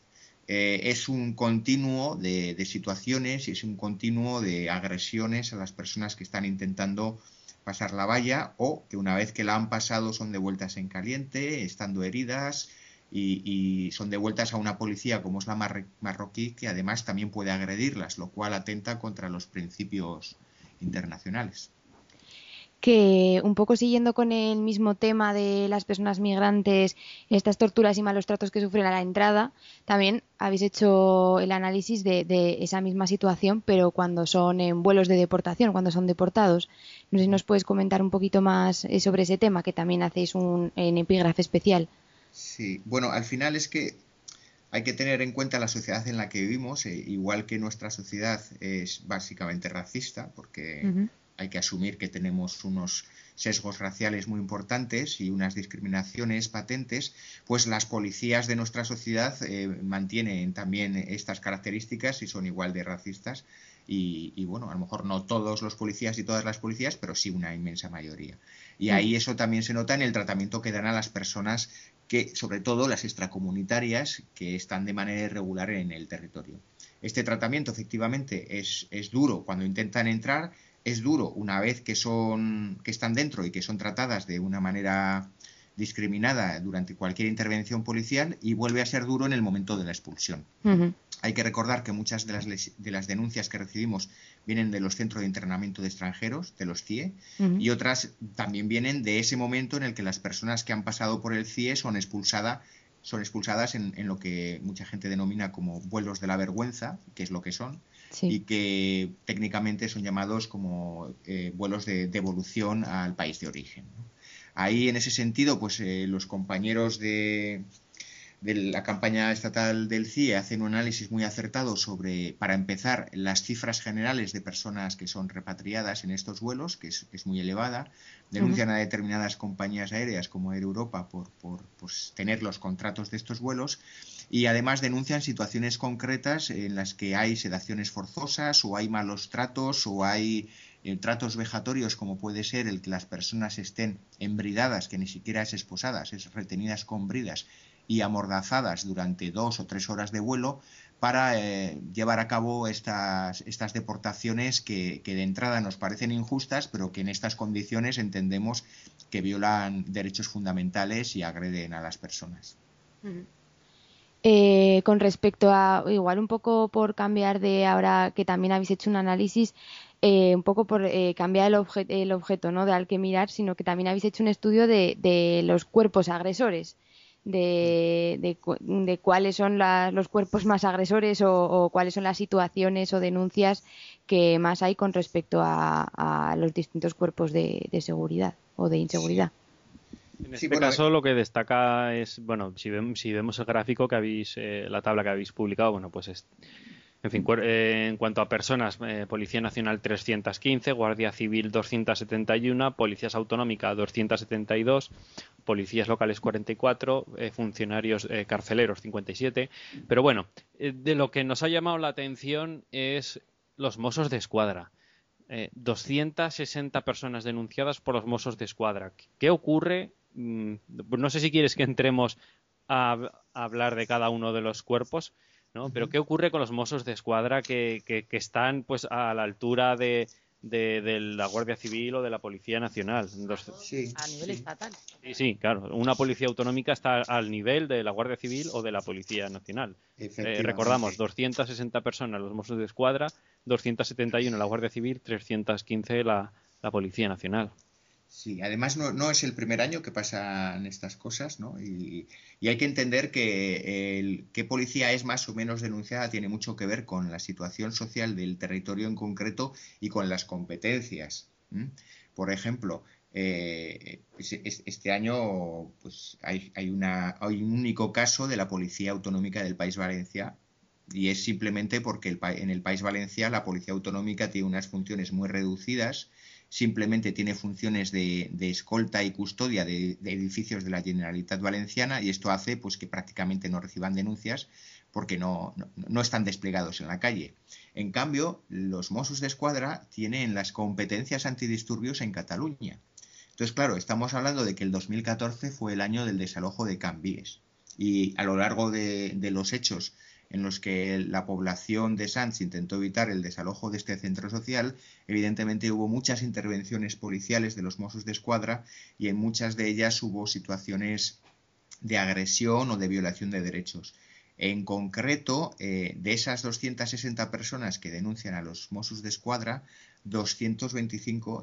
es un continuo de situaciones y es un continuo de agresiones a las personas que están intentando pasar la valla, o que una vez que la han pasado son devueltas en caliente, estando heridas, y son devueltas a una policía como es la marroquí, que además también puede agredirlas, lo cual atenta contra los principios internacionales.
Que un poco siguiendo con el mismo tema de las personas migrantes, estas torturas y malos tratos que sufren a la entrada, también habéis hecho el análisis de esa misma situación, pero cuando son en vuelos de deportación, cuando son deportados. No sé si nos puedes comentar un poquito más sobre ese tema, que también hacéis en epígrafe especial.
Sí, bueno, al final es que hay que tener en cuenta la sociedad en la que vivimos, igual que nuestra sociedad es básicamente racista, porque hay que asumir que tenemos unos sesgos raciales muy importantes y unas discriminaciones patentes, pues las policías de nuestra sociedad mantienen también estas características y son igual de racistas. Y bueno, a lo mejor no todos los policías y todas las policías, pero sí una inmensa mayoría. Y ahí eso también se nota en el tratamiento que dan a las personas que, sobre todo las extracomunitarias, que están de manera irregular en el territorio. Este tratamiento efectivamente es duro cuando intentan entrar, es duro una vez que están dentro y que son tratadas de una manera discriminada durante cualquier intervención policial, y vuelve a ser duro en el momento de la expulsión. Hay que recordar que muchas de las denuncias que recibimos vienen de los centros de internamiento de extranjeros, de los CIE, y otras también vienen de ese momento en el que las personas que han pasado por el CIE son expulsadas en lo que mucha gente denomina como vuelos de la vergüenza, que es lo que son, y que técnicamente son llamados como vuelos de devolución al país de origen, ¿no? Ahí, en ese sentido, pues los compañeros de la campaña estatal del CIE hacen un análisis muy acertado sobre, para empezar, las cifras generales de personas que son repatriadas en estos vuelos, que es muy elevada. Denuncian a determinadas compañías aéreas como Air Europa por pues, tener los contratos de estos vuelos, y además denuncian situaciones concretas en las que hay sedaciones forzosas o hay malos tratos o hay tratos vejatorios, como puede ser el que las personas estén embridadas, que ni siquiera es esposadas, es retenidas con bridas y amordazadas durante 2 o 3 horas de vuelo para llevar a cabo estas deportaciones que de entrada nos parecen injustas, pero que en estas condiciones entendemos que violan derechos fundamentales y agreden a las personas.
Con respecto a, igual un poco por cambiar de ahora que también habéis hecho un análisis, un poco por cambiar el objeto, ¿no?, de al que mirar, sino que también habéis hecho un estudio de los cuerpos agresores, de cuáles son los cuerpos más agresores o cuáles son las situaciones o denuncias que más hay con respecto a los distintos cuerpos de seguridad o de inseguridad.
En este caso lo que destaca es, bueno, si vemos el gráfico que habéis, la tabla que habéis publicado, bueno, pues es, en fin, en cuanto a personas, Policía Nacional 315, Guardia Civil 271, Policías Autonómica 272, Policías Locales 44, funcionarios carceleros 57, pero bueno, de lo que nos ha llamado la atención es los Mossos de Escuadra. 260 personas denunciadas por los Mossos de Escuadra. ¿Qué ocurre? No sé si quieres que entremos a hablar de cada uno de los cuerpos, ¿no? Pero ¿qué ocurre con los Mossos de Escuadra que están pues a la altura de la Guardia Civil o de la Policía Nacional?
A nivel estatal.
Sí, claro. Una policía autonómica está al nivel de la Guardia Civil o de la Policía Nacional. Recordamos, 260 personas los Mossos de Escuadra, 271 la Guardia Civil, 315 la Policía Nacional.
Sí, además no es el primer año que pasan estas cosas, ¿no? Y hay que entender que qué policía es más o menos denunciada tiene mucho que ver con la situación social del territorio en concreto y con las competencias. Por ejemplo, este año pues hay un único caso de la Policía Autonómica del País Valencia, y es simplemente porque en el País Valencia la Policía Autonómica tiene unas funciones muy reducidas. Simplemente tiene funciones de escolta y custodia de edificios de la Generalitat Valenciana, y esto hace pues que prácticamente no reciban denuncias porque no están desplegados en la calle. En cambio, los Mossos de Escuadra tienen las competencias antidisturbios en Cataluña. Entonces, claro, estamos hablando de que el 2014 fue el año del desalojo de Can Vies, y a lo largo de los hechos en los que la población de Sants intentó evitar el desalojo de este centro social, evidentemente hubo muchas intervenciones policiales de los Mossos de Escuadra, y en muchas de ellas hubo situaciones de agresión o de violación de derechos. En concreto, de esas 260 personas que denuncian a los Mossos d'Esquadra, 225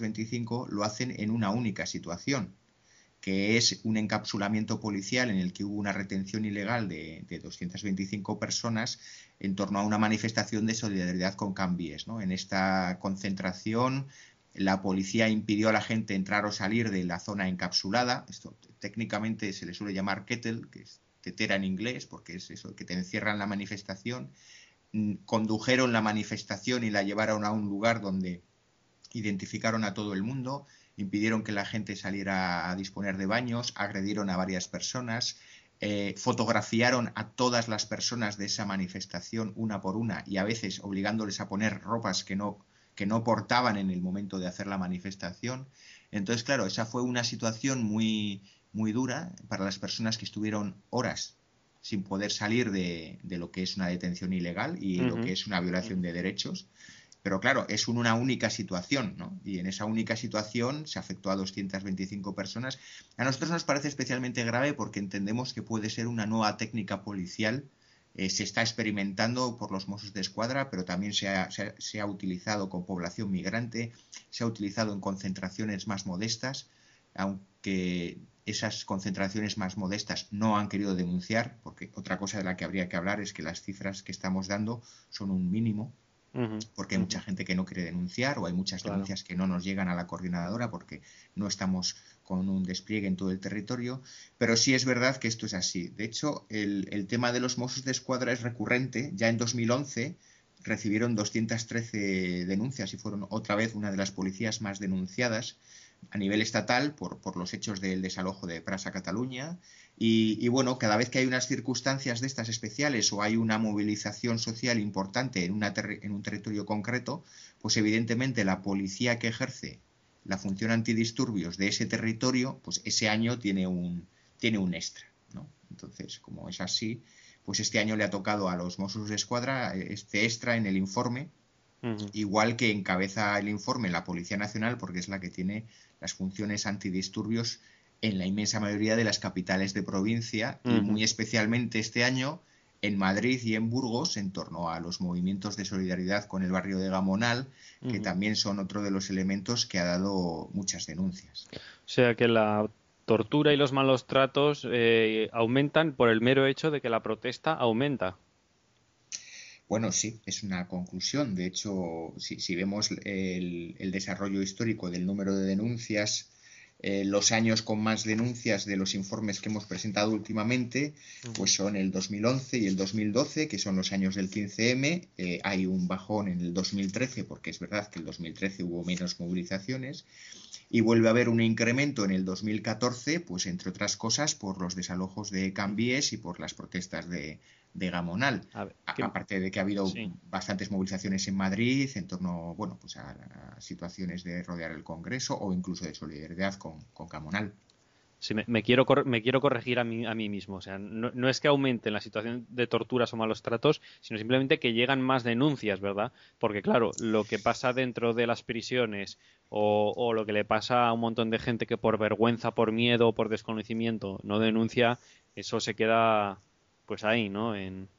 lo hacen en una única situación, que es un encapsulamiento policial en el que hubo una retención ilegal de 225 personas en torno a una manifestación de solidaridad con Cambies, ¿no? En esta concentración, la policía impidió a la gente entrar o salir de la zona encapsulada. Esto técnicamente se le suele llamar kettle, que es tetera en inglés, porque es eso, que te encierran la manifestación. Condujeron la manifestación y la llevaron a un lugar donde identificaron a todo el mundo, impidieron que la gente saliera a disponer de baños, agredieron a varias personas, fotografiaron a todas las personas de esa manifestación una por una y a veces obligándoles a poner ropas que no portaban en el momento de hacer la manifestación. Entonces, claro, esa fue una situación muy, muy dura para las personas que estuvieron horas sin poder salir de lo que es una detención ilegal y lo que es una violación de derechos. Pero claro, es una única situación, ¿no? Y en esa única situación se afectó a 225 personas. A nosotros nos parece especialmente grave porque entendemos que puede ser una nueva técnica policial. Se está experimentando por los Mossos d'Esquadra, pero también se ha utilizado con población migrante, se ha utilizado en concentraciones más modestas, aunque esas concentraciones más modestas no han querido denunciar, porque otra cosa de la que habría que hablar es que las cifras que estamos dando son un mínimo, porque hay mucha gente que no quiere denunciar o hay muchas denuncias que no nos llegan a la coordinadora porque no estamos con un despliegue en todo el territorio, pero sí es verdad que esto es así. De hecho, el tema de los Mossos d'Esquadra es recurrente. Ya en 2011 recibieron 213 denuncias y fueron otra vez una de las policías más denunciadas a nivel estatal por los hechos del desalojo de Plaça Catalunya. Y bueno, cada vez que hay unas circunstancias de estas especiales o hay una movilización social importante en un territorio concreto, pues evidentemente la policía que ejerce la función antidisturbios de ese territorio, pues ese año tiene un extra, ¿no? Entonces, como es así, pues este año le ha tocado a los Mossos d'Esquadra este extra en el informe, igual que encabeza el informe la Policía Nacional, porque es la que tiene las funciones antidisturbios en la inmensa mayoría de las capitales de provincia y muy especialmente este año en Madrid y en Burgos en torno a los movimientos de solidaridad con el barrio de Gamonal, que también son otro de los elementos que ha dado muchas denuncias.
O sea que la tortura y los malos tratos aumentan por el mero hecho de que la protesta aumenta.
Bueno, sí, es una conclusión. De hecho, si vemos el desarrollo histórico del número de denuncias, los años con más denuncias de los informes que hemos presentado últimamente, pues son el 2011 y el 2012, que son los años del 15M. Hay un bajón en el 2013, porque es verdad que en el 2013 hubo menos movilizaciones, y vuelve a haber un incremento en el 2014, pues entre otras cosas por los desalojos de Cambies y por las protestas de Gamonal. Aparte de que ha habido bastantes movilizaciones en Madrid en torno, bueno, pues a situaciones de rodear el Congreso o incluso de solidaridad con Gamonal.
Sí, me quiero corregir a mí mismo. O sea, no es que aumente la situación de torturas o malos tratos, sino simplemente que llegan más denuncias, ¿verdad? Porque claro, lo que pasa dentro de las prisiones o lo que le pasa a un montón de gente que por vergüenza, por miedo o por desconocimiento no denuncia, eso se queda pues ahí, ¿no?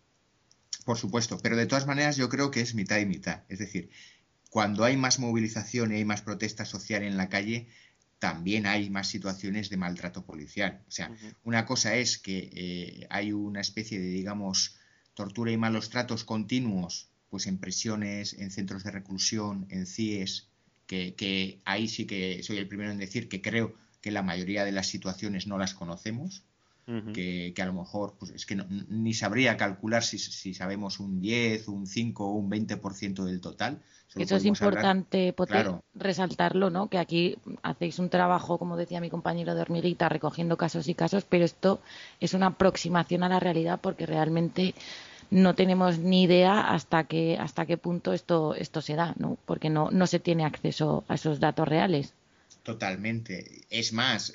Por supuesto, pero de todas maneras yo creo que es mitad y mitad. Es decir, cuando hay más movilización y hay más protesta social en la calle, también hay más situaciones de maltrato policial. O sea, una cosa es que hay una especie de, digamos, tortura y malos tratos continuos, pues en prisiones, en centros de reclusión, en CIES, que ahí sí que soy el primero en decir que creo que la mayoría de las situaciones no las conocemos. Que a lo mejor pues es que ni sabría calcular si sabemos un 10, un 5 o un 20% del total.
Eso es importante resaltarlo, ¿no? Que aquí hacéis un trabajo, como decía mi compañero de hormiguita, recogiendo casos y casos, pero esto es una aproximación a la realidad porque realmente no tenemos ni idea hasta qué punto esto se da, ¿no? Porque no se tiene acceso a esos datos reales.
Totalmente. Es más,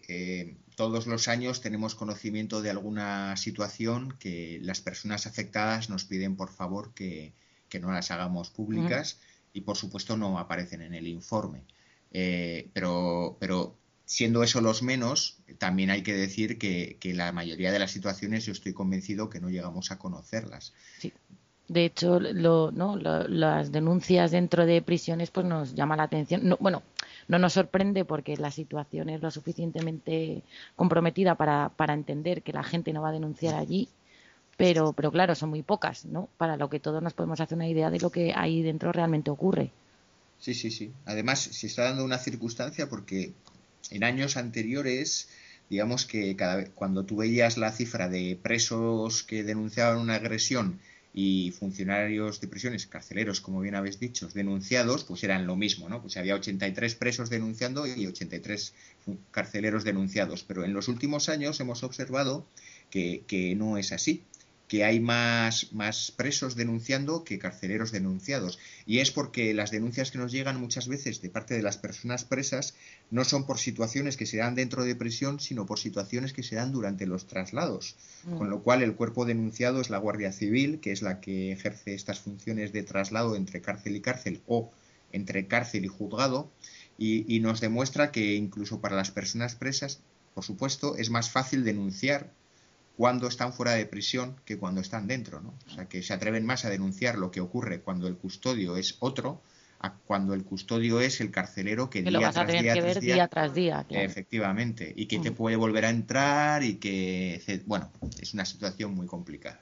todos los años tenemos conocimiento de alguna situación que las personas afectadas nos piden por favor que no las hagamos públicas y por supuesto no aparecen en el informe. Pero siendo eso los menos, también hay que decir que la mayoría de las situaciones yo estoy convencido que no llegamos a conocerlas.
Sí. De hecho, las denuncias dentro de prisiones pues nos llama la atención. No nos sorprende porque la situación es lo suficientemente comprometida para entender que la gente no va a denunciar allí, pero claro, son muy pocas, ¿no? Para lo que todos nos podemos hacer una idea de lo que ahí dentro realmente ocurre.
Sí. Además, se está dando una circunstancia porque en años anteriores, digamos que cuando tú veías la cifra de presos que denunciaban una agresión y funcionarios de prisiones, carceleros, como bien habéis dicho, denunciados, pues eran lo mismo, ¿no? Pues había 83 presos denunciando y 83 carceleros denunciados. Pero en los últimos años hemos observado que no es así, que hay más presos denunciando que carceleros denunciados. Y es porque las denuncias que nos llegan muchas veces de parte de las personas presas no son por situaciones que se dan dentro de prisión, sino por situaciones que se dan durante los traslados. Con lo cual el cuerpo denunciado es la Guardia Civil, que es la que ejerce estas funciones de traslado entre cárcel y cárcel o entre cárcel y juzgado, y nos demuestra que incluso para las personas presas, por supuesto, es más fácil denunciar cuando están fuera de prisión que cuando están dentro, ¿no? O sea, que se atreven más a denunciar lo que ocurre cuando el custodio es otro, a cuando el custodio es el carcelero que
lo vas a tener que ver día tras día.
Claro. Efectivamente, y que te puede volver a entrar y que, bueno, es una situación muy complicada.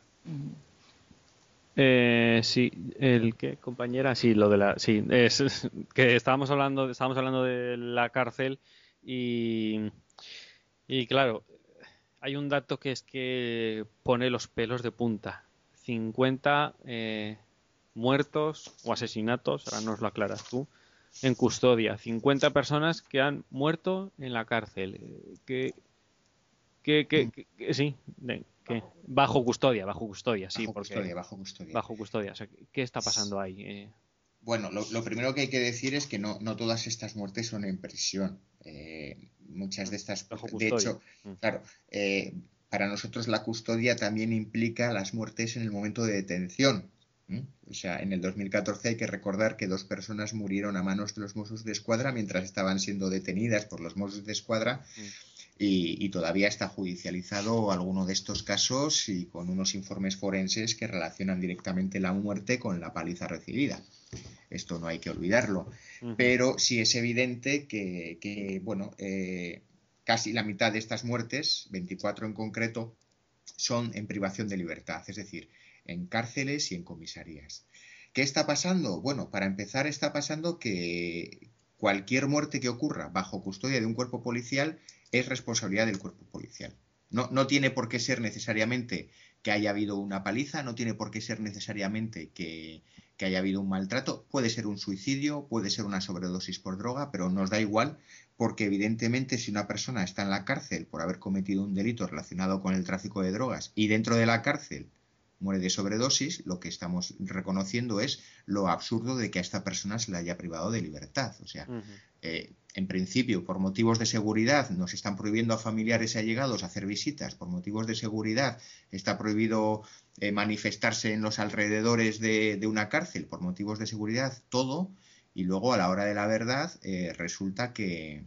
Sí, compañera, sí, lo de la, sí, es que estábamos hablando de la cárcel y claro, hay un dato que es que pone los pelos de punta. 50 muertos o asesinatos, ahora nos lo aclaras tú, en custodia. 50 personas que han muerto en la cárcel. Bajo custodia, sí. Bajo custodia. O sea, ¿qué está pasando ahí?
Bueno, lo primero que hay que decir es que no todas estas muertes son en prisión. Muchas de estas, de hecho, claro, para nosotros la custodia también implica las muertes en el momento de detención. O sea, en el 2014 hay que recordar que 2 personas murieron a manos de los Mossos d'Esquadra mientras estaban siendo detenidas por los Mossos d'Esquadra. Y todavía está judicializado alguno de estos casos y con unos informes forenses que relacionan directamente la muerte con la paliza recibida. Esto no hay que olvidarlo. Pero sí es evidente que casi la mitad de estas muertes, 24 en concreto, son en privación de libertad, es decir, en cárceles y en comisarías. ¿Qué está pasando? Bueno, para empezar está pasando que cualquier muerte que ocurra bajo custodia de un cuerpo policial es responsabilidad del cuerpo policial. No tiene por qué ser necesariamente que haya habido una paliza, no tiene por qué ser necesariamente que haya habido un maltrato. Puede ser un suicidio, puede ser una sobredosis por droga, pero nos da igual porque evidentemente si una persona está en la cárcel por haber cometido un delito relacionado con el tráfico de drogas y dentro de la cárcel muere de sobredosis, lo que estamos reconociendo es lo absurdo de que a esta persona se le haya privado de libertad. O sea, en principio, por motivos de seguridad, nos están prohibiendo a familiares y allegados hacer visitas. Por motivos de seguridad, está prohibido manifestarse en los alrededores de una cárcel. Por motivos de seguridad, todo. Y luego, a la hora de la verdad, resulta que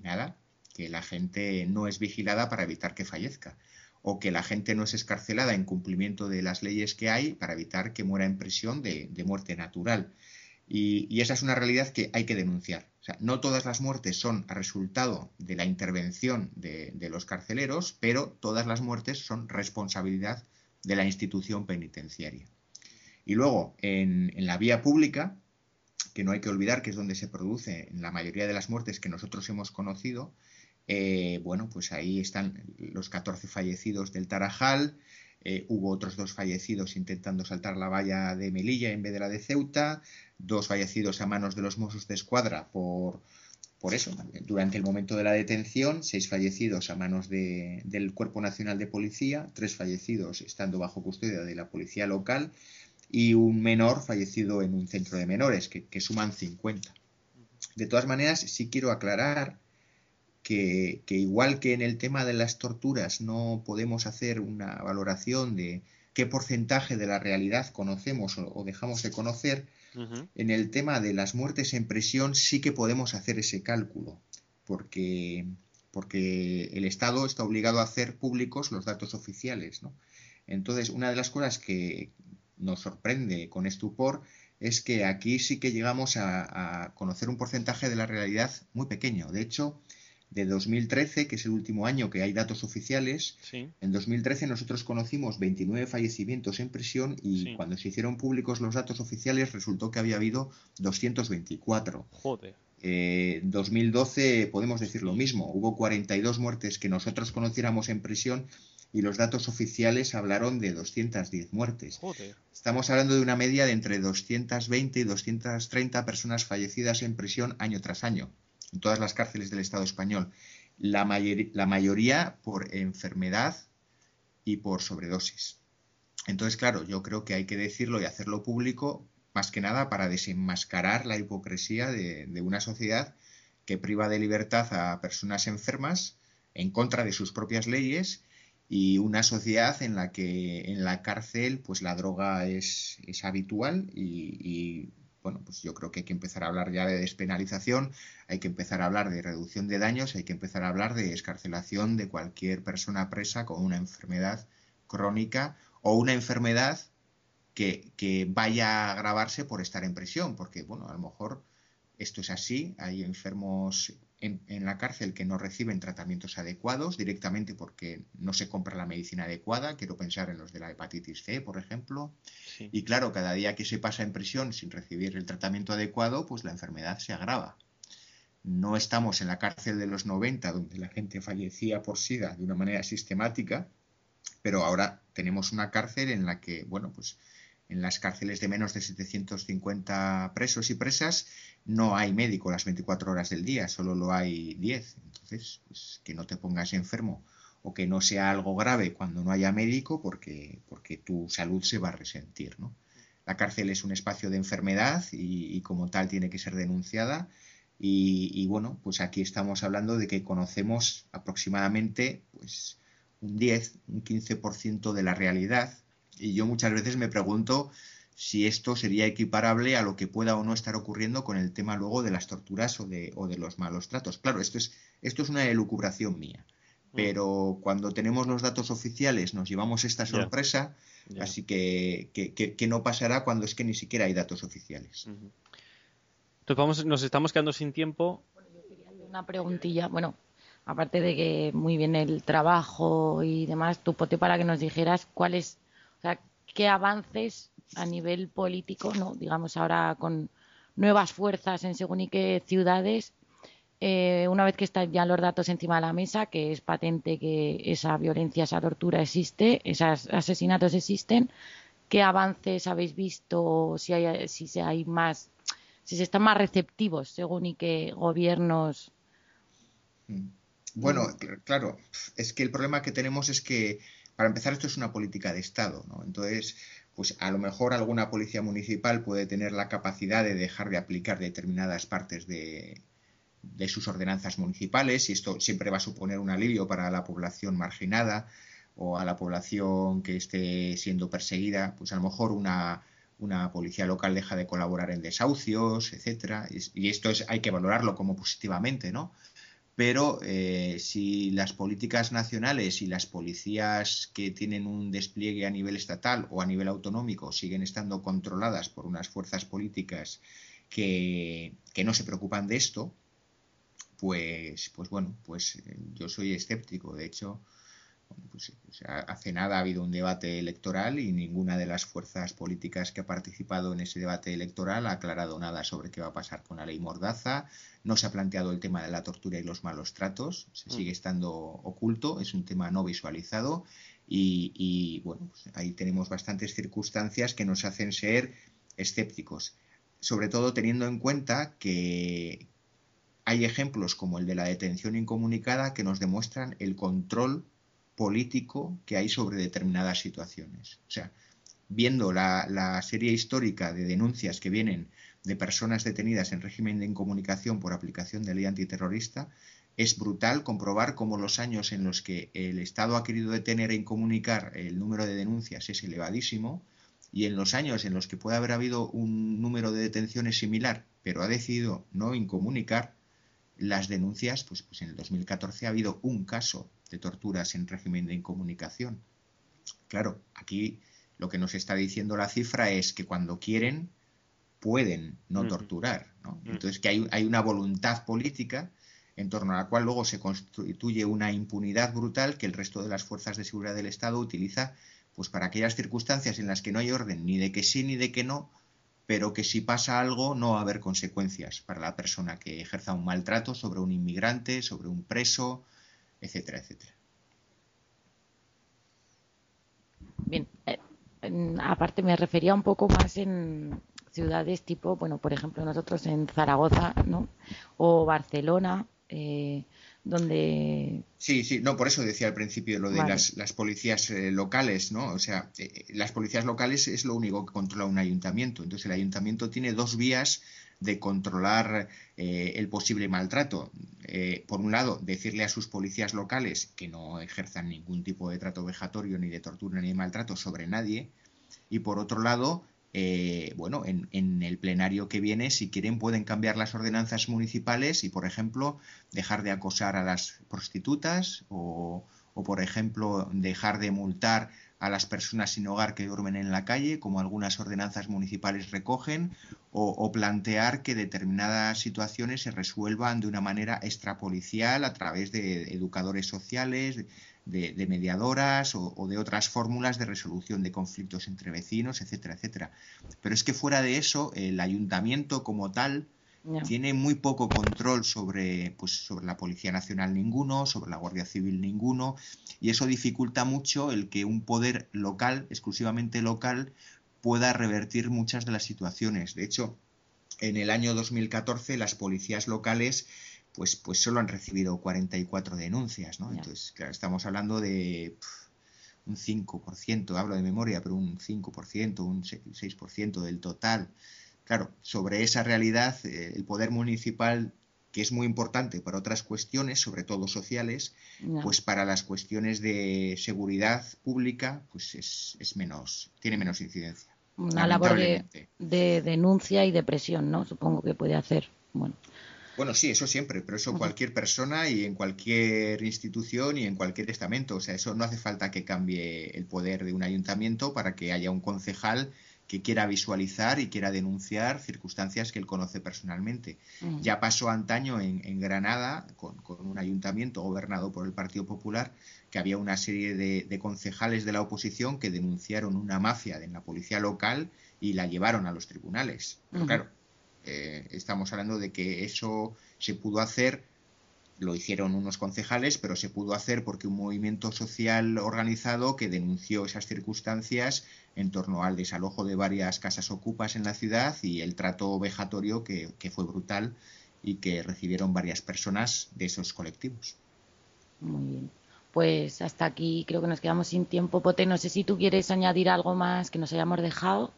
la gente no es vigilada para evitar que fallezca. O que la gente no es escarcelada en cumplimiento de las leyes que hay para evitar que muera en prisión de muerte natural. Y esa es una realidad que hay que denunciar. O sea, no todas las muertes son a resultado de la intervención de los carceleros, pero todas las muertes son responsabilidad de la institución penitenciaria. Y luego, en la vía pública, que no hay que olvidar que es donde se produce la mayoría de las muertes que nosotros hemos conocido, pues ahí están los 14 fallecidos del Tarajal, hubo otros 2 fallecidos intentando saltar la valla de Melilla en vez de la de Ceuta, 2 fallecidos a manos de los Mossos d'Esquadra por eso, durante el momento de la detención, 6 fallecidos a manos del Cuerpo Nacional de Policía, 3 fallecidos estando bajo custodia de la policía local y un menor fallecido en un centro de menores, que suman 50. De todas maneras, sí quiero aclarar que igual que en el tema de las torturas no podemos hacer una valoración de qué porcentaje de la realidad conocemos o dejamos de conocer, en el tema de las muertes en prisión sí que podemos hacer ese cálculo, porque el Estado está obligado a hacer públicos los datos oficiales, ¿no? Entonces, una de las cosas que nos sorprende con estupor es que aquí sí que llegamos a conocer un porcentaje de la realidad muy pequeño. De hecho, de 2013, que es el último año que hay datos oficiales, en 2013 nosotros conocimos 29 fallecimientos en prisión y cuando se hicieron públicos los datos oficiales resultó que había habido 224.
Joder.
2012 podemos decir lo mismo, hubo 42 muertes que nosotros conociéramos en prisión y los datos oficiales hablaron de 210 muertes.
Joder.
Estamos hablando de una media de entre 220 y 230 personas fallecidas en prisión año tras año, en todas las cárceles del Estado español. La mayoría por enfermedad y por sobredosis. Entonces, claro, yo creo que hay que decirlo y hacerlo público, más que nada para desenmascarar la hipocresía de una sociedad que priva de libertad a personas enfermas en contra de sus propias leyes, y una sociedad en la que en la cárcel pues la droga es habitual y bueno, pues yo creo que hay que empezar a hablar ya de despenalización, hay que empezar a hablar de reducción de daños, hay que empezar a hablar de excarcelación de cualquier persona presa con una enfermedad crónica o una enfermedad que vaya a agravarse por estar en prisión, porque bueno, a lo mejor esto es así, hay enfermos en la cárcel que no reciben tratamientos adecuados directamente porque no se compra la medicina adecuada. Quiero pensar en los de la hepatitis C, por ejemplo.
Sí.
Y claro, cada día que se pasa en prisión sin recibir el tratamiento adecuado, pues la enfermedad se agrava. No estamos en la cárcel de los 90, donde la gente fallecía por SIDA de una manera sistemática, pero ahora tenemos una cárcel en la que, bueno, pues en las cárceles de menos de 750 presos y presas no hay médico las 24 horas del día, solo lo hay 10. Entonces, pues, que no te pongas enfermo o que no sea algo grave cuando no haya médico porque tu salud se va a resentir, ¿no? La cárcel es un espacio de enfermedad y como tal tiene que ser denunciada. Y bueno, pues aquí estamos hablando de que conocemos aproximadamente pues un 10, un 15% de la realidad. Y yo muchas veces me pregunto si esto sería equiparable a lo que pueda o no estar ocurriendo con el tema luego de las torturas o de los malos tratos. Claro, esto es una elucubración mía, pero cuando tenemos los datos oficiales nos llevamos esta sorpresa, así que no pasará cuando es que ni siquiera hay datos oficiales.
Entonces nos estamos quedando sin tiempo.
Bueno, yo quería hacer una preguntilla, bueno, aparte de que muy bien el trabajo y demás, tu pote para que nos dijeras cuáles, o sea, qué avances a nivel político, ¿no? Digamos ahora con nuevas fuerzas en según y qué ciudades, una vez que están ya los datos encima de la mesa, que es patente que esa violencia, esa tortura existe, esos asesinatos existen, ¿qué avances habéis visto? Si hay más, si se están más receptivos según y qué gobiernos.
Bueno, claro, es que el problema que tenemos es que, para empezar, esto es una política de Estado, ¿no? Entonces, pues a lo mejor alguna policía municipal puede tener la capacidad de dejar de aplicar determinadas partes de sus ordenanzas municipales, y esto siempre va a suponer un alivio para la población marginada o a la población que esté siendo perseguida. Pues a lo mejor una policía local deja de colaborar en desahucios, etcétera, y esto hay que valorarlo como positivamente, ¿no? Pero si las políticas nacionales y las policías que tienen un despliegue a nivel estatal o a nivel autonómico siguen estando controladas por unas fuerzas políticas que no se preocupan de esto, pues bueno, pues yo soy escéptico. De hecho, pues hace nada ha habido un debate electoral y ninguna de las fuerzas políticas que ha participado en ese debate electoral ha aclarado nada sobre qué va a pasar con la ley Mordaza. No se ha planteado el tema de la tortura y los malos tratos, se sigue estando oculto, es un tema no visualizado y bueno, pues ahí tenemos bastantes circunstancias que nos hacen ser escépticos, sobre todo teniendo en cuenta que hay ejemplos como el de la detención incomunicada que nos demuestran el control político que hay sobre determinadas situaciones. O sea, viendo la serie histórica de denuncias que vienen de personas detenidas en régimen de incomunicación por aplicación de ley antiterrorista, es brutal comprobar cómo los años en los que el Estado ha querido detener e incomunicar, el número de denuncias es elevadísimo, y en los años en los que puede haber habido un número de detenciones similar, pero ha decidido no incomunicar, las denuncias, pues en el 2014 ha habido un caso de torturas en régimen de incomunicación. Claro, aquí lo que nos está diciendo la cifra es que cuando quieren pueden no torturar, ¿no? Entonces que hay una voluntad política en torno a la cual luego se constituye una impunidad brutal que el resto de las fuerzas de seguridad del Estado utiliza pues para aquellas circunstancias en las que no hay orden ni de que sí ni de que no, pero que si pasa algo no va a haber consecuencias para la persona que ejerza un maltrato sobre un inmigrante, sobre un preso, etcétera, etcétera.
Bien, aparte me refería un poco más en ciudades tipo, bueno, por ejemplo nosotros en Zaragoza, ¿no? O Barcelona, donde...
Sí, no, por eso decía al principio lo de las policías locales, ¿no? O sea, las policías locales es lo único que controla un ayuntamiento. Entonces el ayuntamiento tiene dos vías de controlar el posible maltrato. Por un lado, decirle a sus policías locales que no ejerzan ningún tipo de trato vejatorio, ni de tortura, ni de maltrato sobre nadie. Y por otro lado, en el plenario que viene, si quieren, pueden cambiar las ordenanzas municipales y, por ejemplo, dejar de acosar a las prostitutas o por ejemplo, dejar de multar a las personas sin hogar que duermen en la calle, como algunas ordenanzas municipales recogen, o plantear que determinadas situaciones se resuelvan de una manera extrapolicial a través de educadores sociales, de mediadoras o de otras fórmulas de resolución de conflictos entre vecinos, etcétera, etcétera. Pero es que fuera de eso, el ayuntamiento como tal tiene muy poco control sobre la Policía Nacional ninguno, sobre la Guardia Civil ninguno, y eso dificulta mucho el que un poder local, exclusivamente local, pueda revertir muchas de las situaciones. De hecho, en el año 2014 las policías locales pues solo han recibido 44 denuncias, ¿no? Entonces, claro, estamos hablando de un 5%, hablo de memoria, pero un 5%, un 6% del total. Claro, sobre esa realidad, el poder municipal, que es muy importante para otras cuestiones, sobre todo sociales, pues para las cuestiones de seguridad pública, pues es menos, tiene menos incidencia.
Una labor de denuncia y de presión, ¿no? Supongo que puede hacer.
Bueno, sí, eso siempre, pero eso cualquier persona y en cualquier institución y en cualquier estamento. O sea, eso no hace falta que cambie el poder de un ayuntamiento para que haya un concejal que quiera visualizar y quiera denunciar circunstancias que él conoce personalmente. Ya pasó antaño en Granada, con un ayuntamiento gobernado por el Partido Popular, que había una serie de concejales de la oposición que denunciaron una mafia en la policía local y la llevaron a los tribunales. Pero claro, estamos hablando de que eso se pudo hacer, lo hicieron unos concejales, pero se pudo hacer porque un movimiento social organizado que denunció esas circunstancias en torno al desalojo de varias casas ocupas en la ciudad y el trato vejatorio que fue brutal y que recibieron varias personas de esos colectivos.
Muy bien. Pues hasta aquí creo que nos quedamos sin tiempo. Pote, no sé si tú quieres añadir algo más que nos hayamos dejado.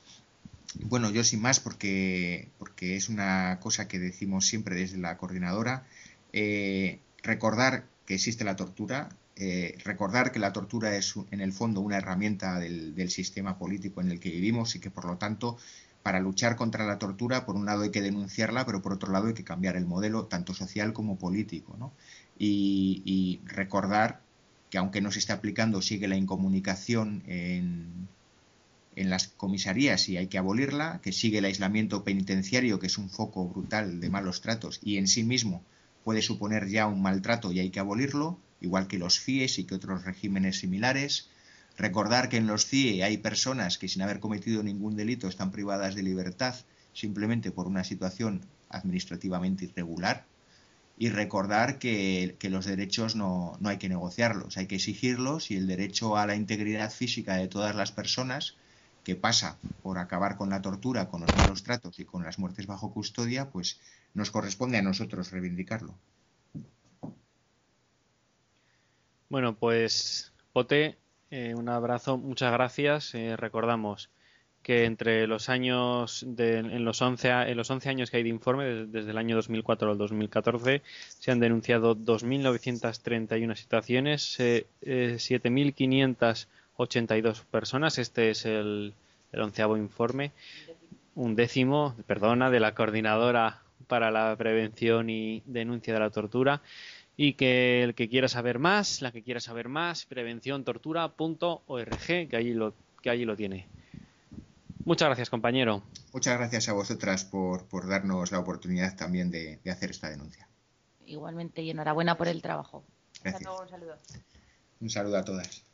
Bueno, yo sin más, porque es una cosa que decimos siempre desde la coordinadora. Recordar que existe la tortura, recordar que la tortura es en el fondo una herramienta del sistema político en el que vivimos y que por lo tanto para luchar contra la tortura por un lado hay que denunciarla, pero por otro lado hay que cambiar el modelo tanto social como político, ¿no? Y recordar que aunque no se esté aplicando sigue la incomunicación en las comisarías y hay que abolirla, que sigue el aislamiento penitenciario, que es un foco brutal de malos tratos y en sí mismo puede suponer ya un maltrato y hay que abolirlo, igual que los CIEs y que otros regímenes similares. Recordar que en los CIE hay personas que sin haber cometido ningún delito están privadas de libertad simplemente por una situación administrativamente irregular. Y recordar que los derechos no hay que negociarlos, hay que exigirlos y el derecho a la integridad física de todas las personas, que pasa por acabar con la tortura, con los malos tratos y con las muertes bajo custodia, pues nos corresponde a nosotros reivindicarlo.
Bueno, pues Pote, un abrazo, muchas gracias. Recordamos que entre los años en los 11 años que hay de informe, desde el año 2004 al 2014, se han denunciado 2.931 situaciones, 7.582 personas. Este es el 11º informe, un décimo, de la coordinadora para la prevención y denuncia de la tortura, y que el que quiera saber más, la que quiera saber más, prevenciontortura.org, que allí lo tiene. Muchas gracias, compañero.
Muchas gracias a vosotras por darnos la oportunidad también de hacer esta denuncia.
Igualmente, y enhorabuena por el trabajo.
Gracias.
Hasta luego, un saludo.
Un saludo a todas.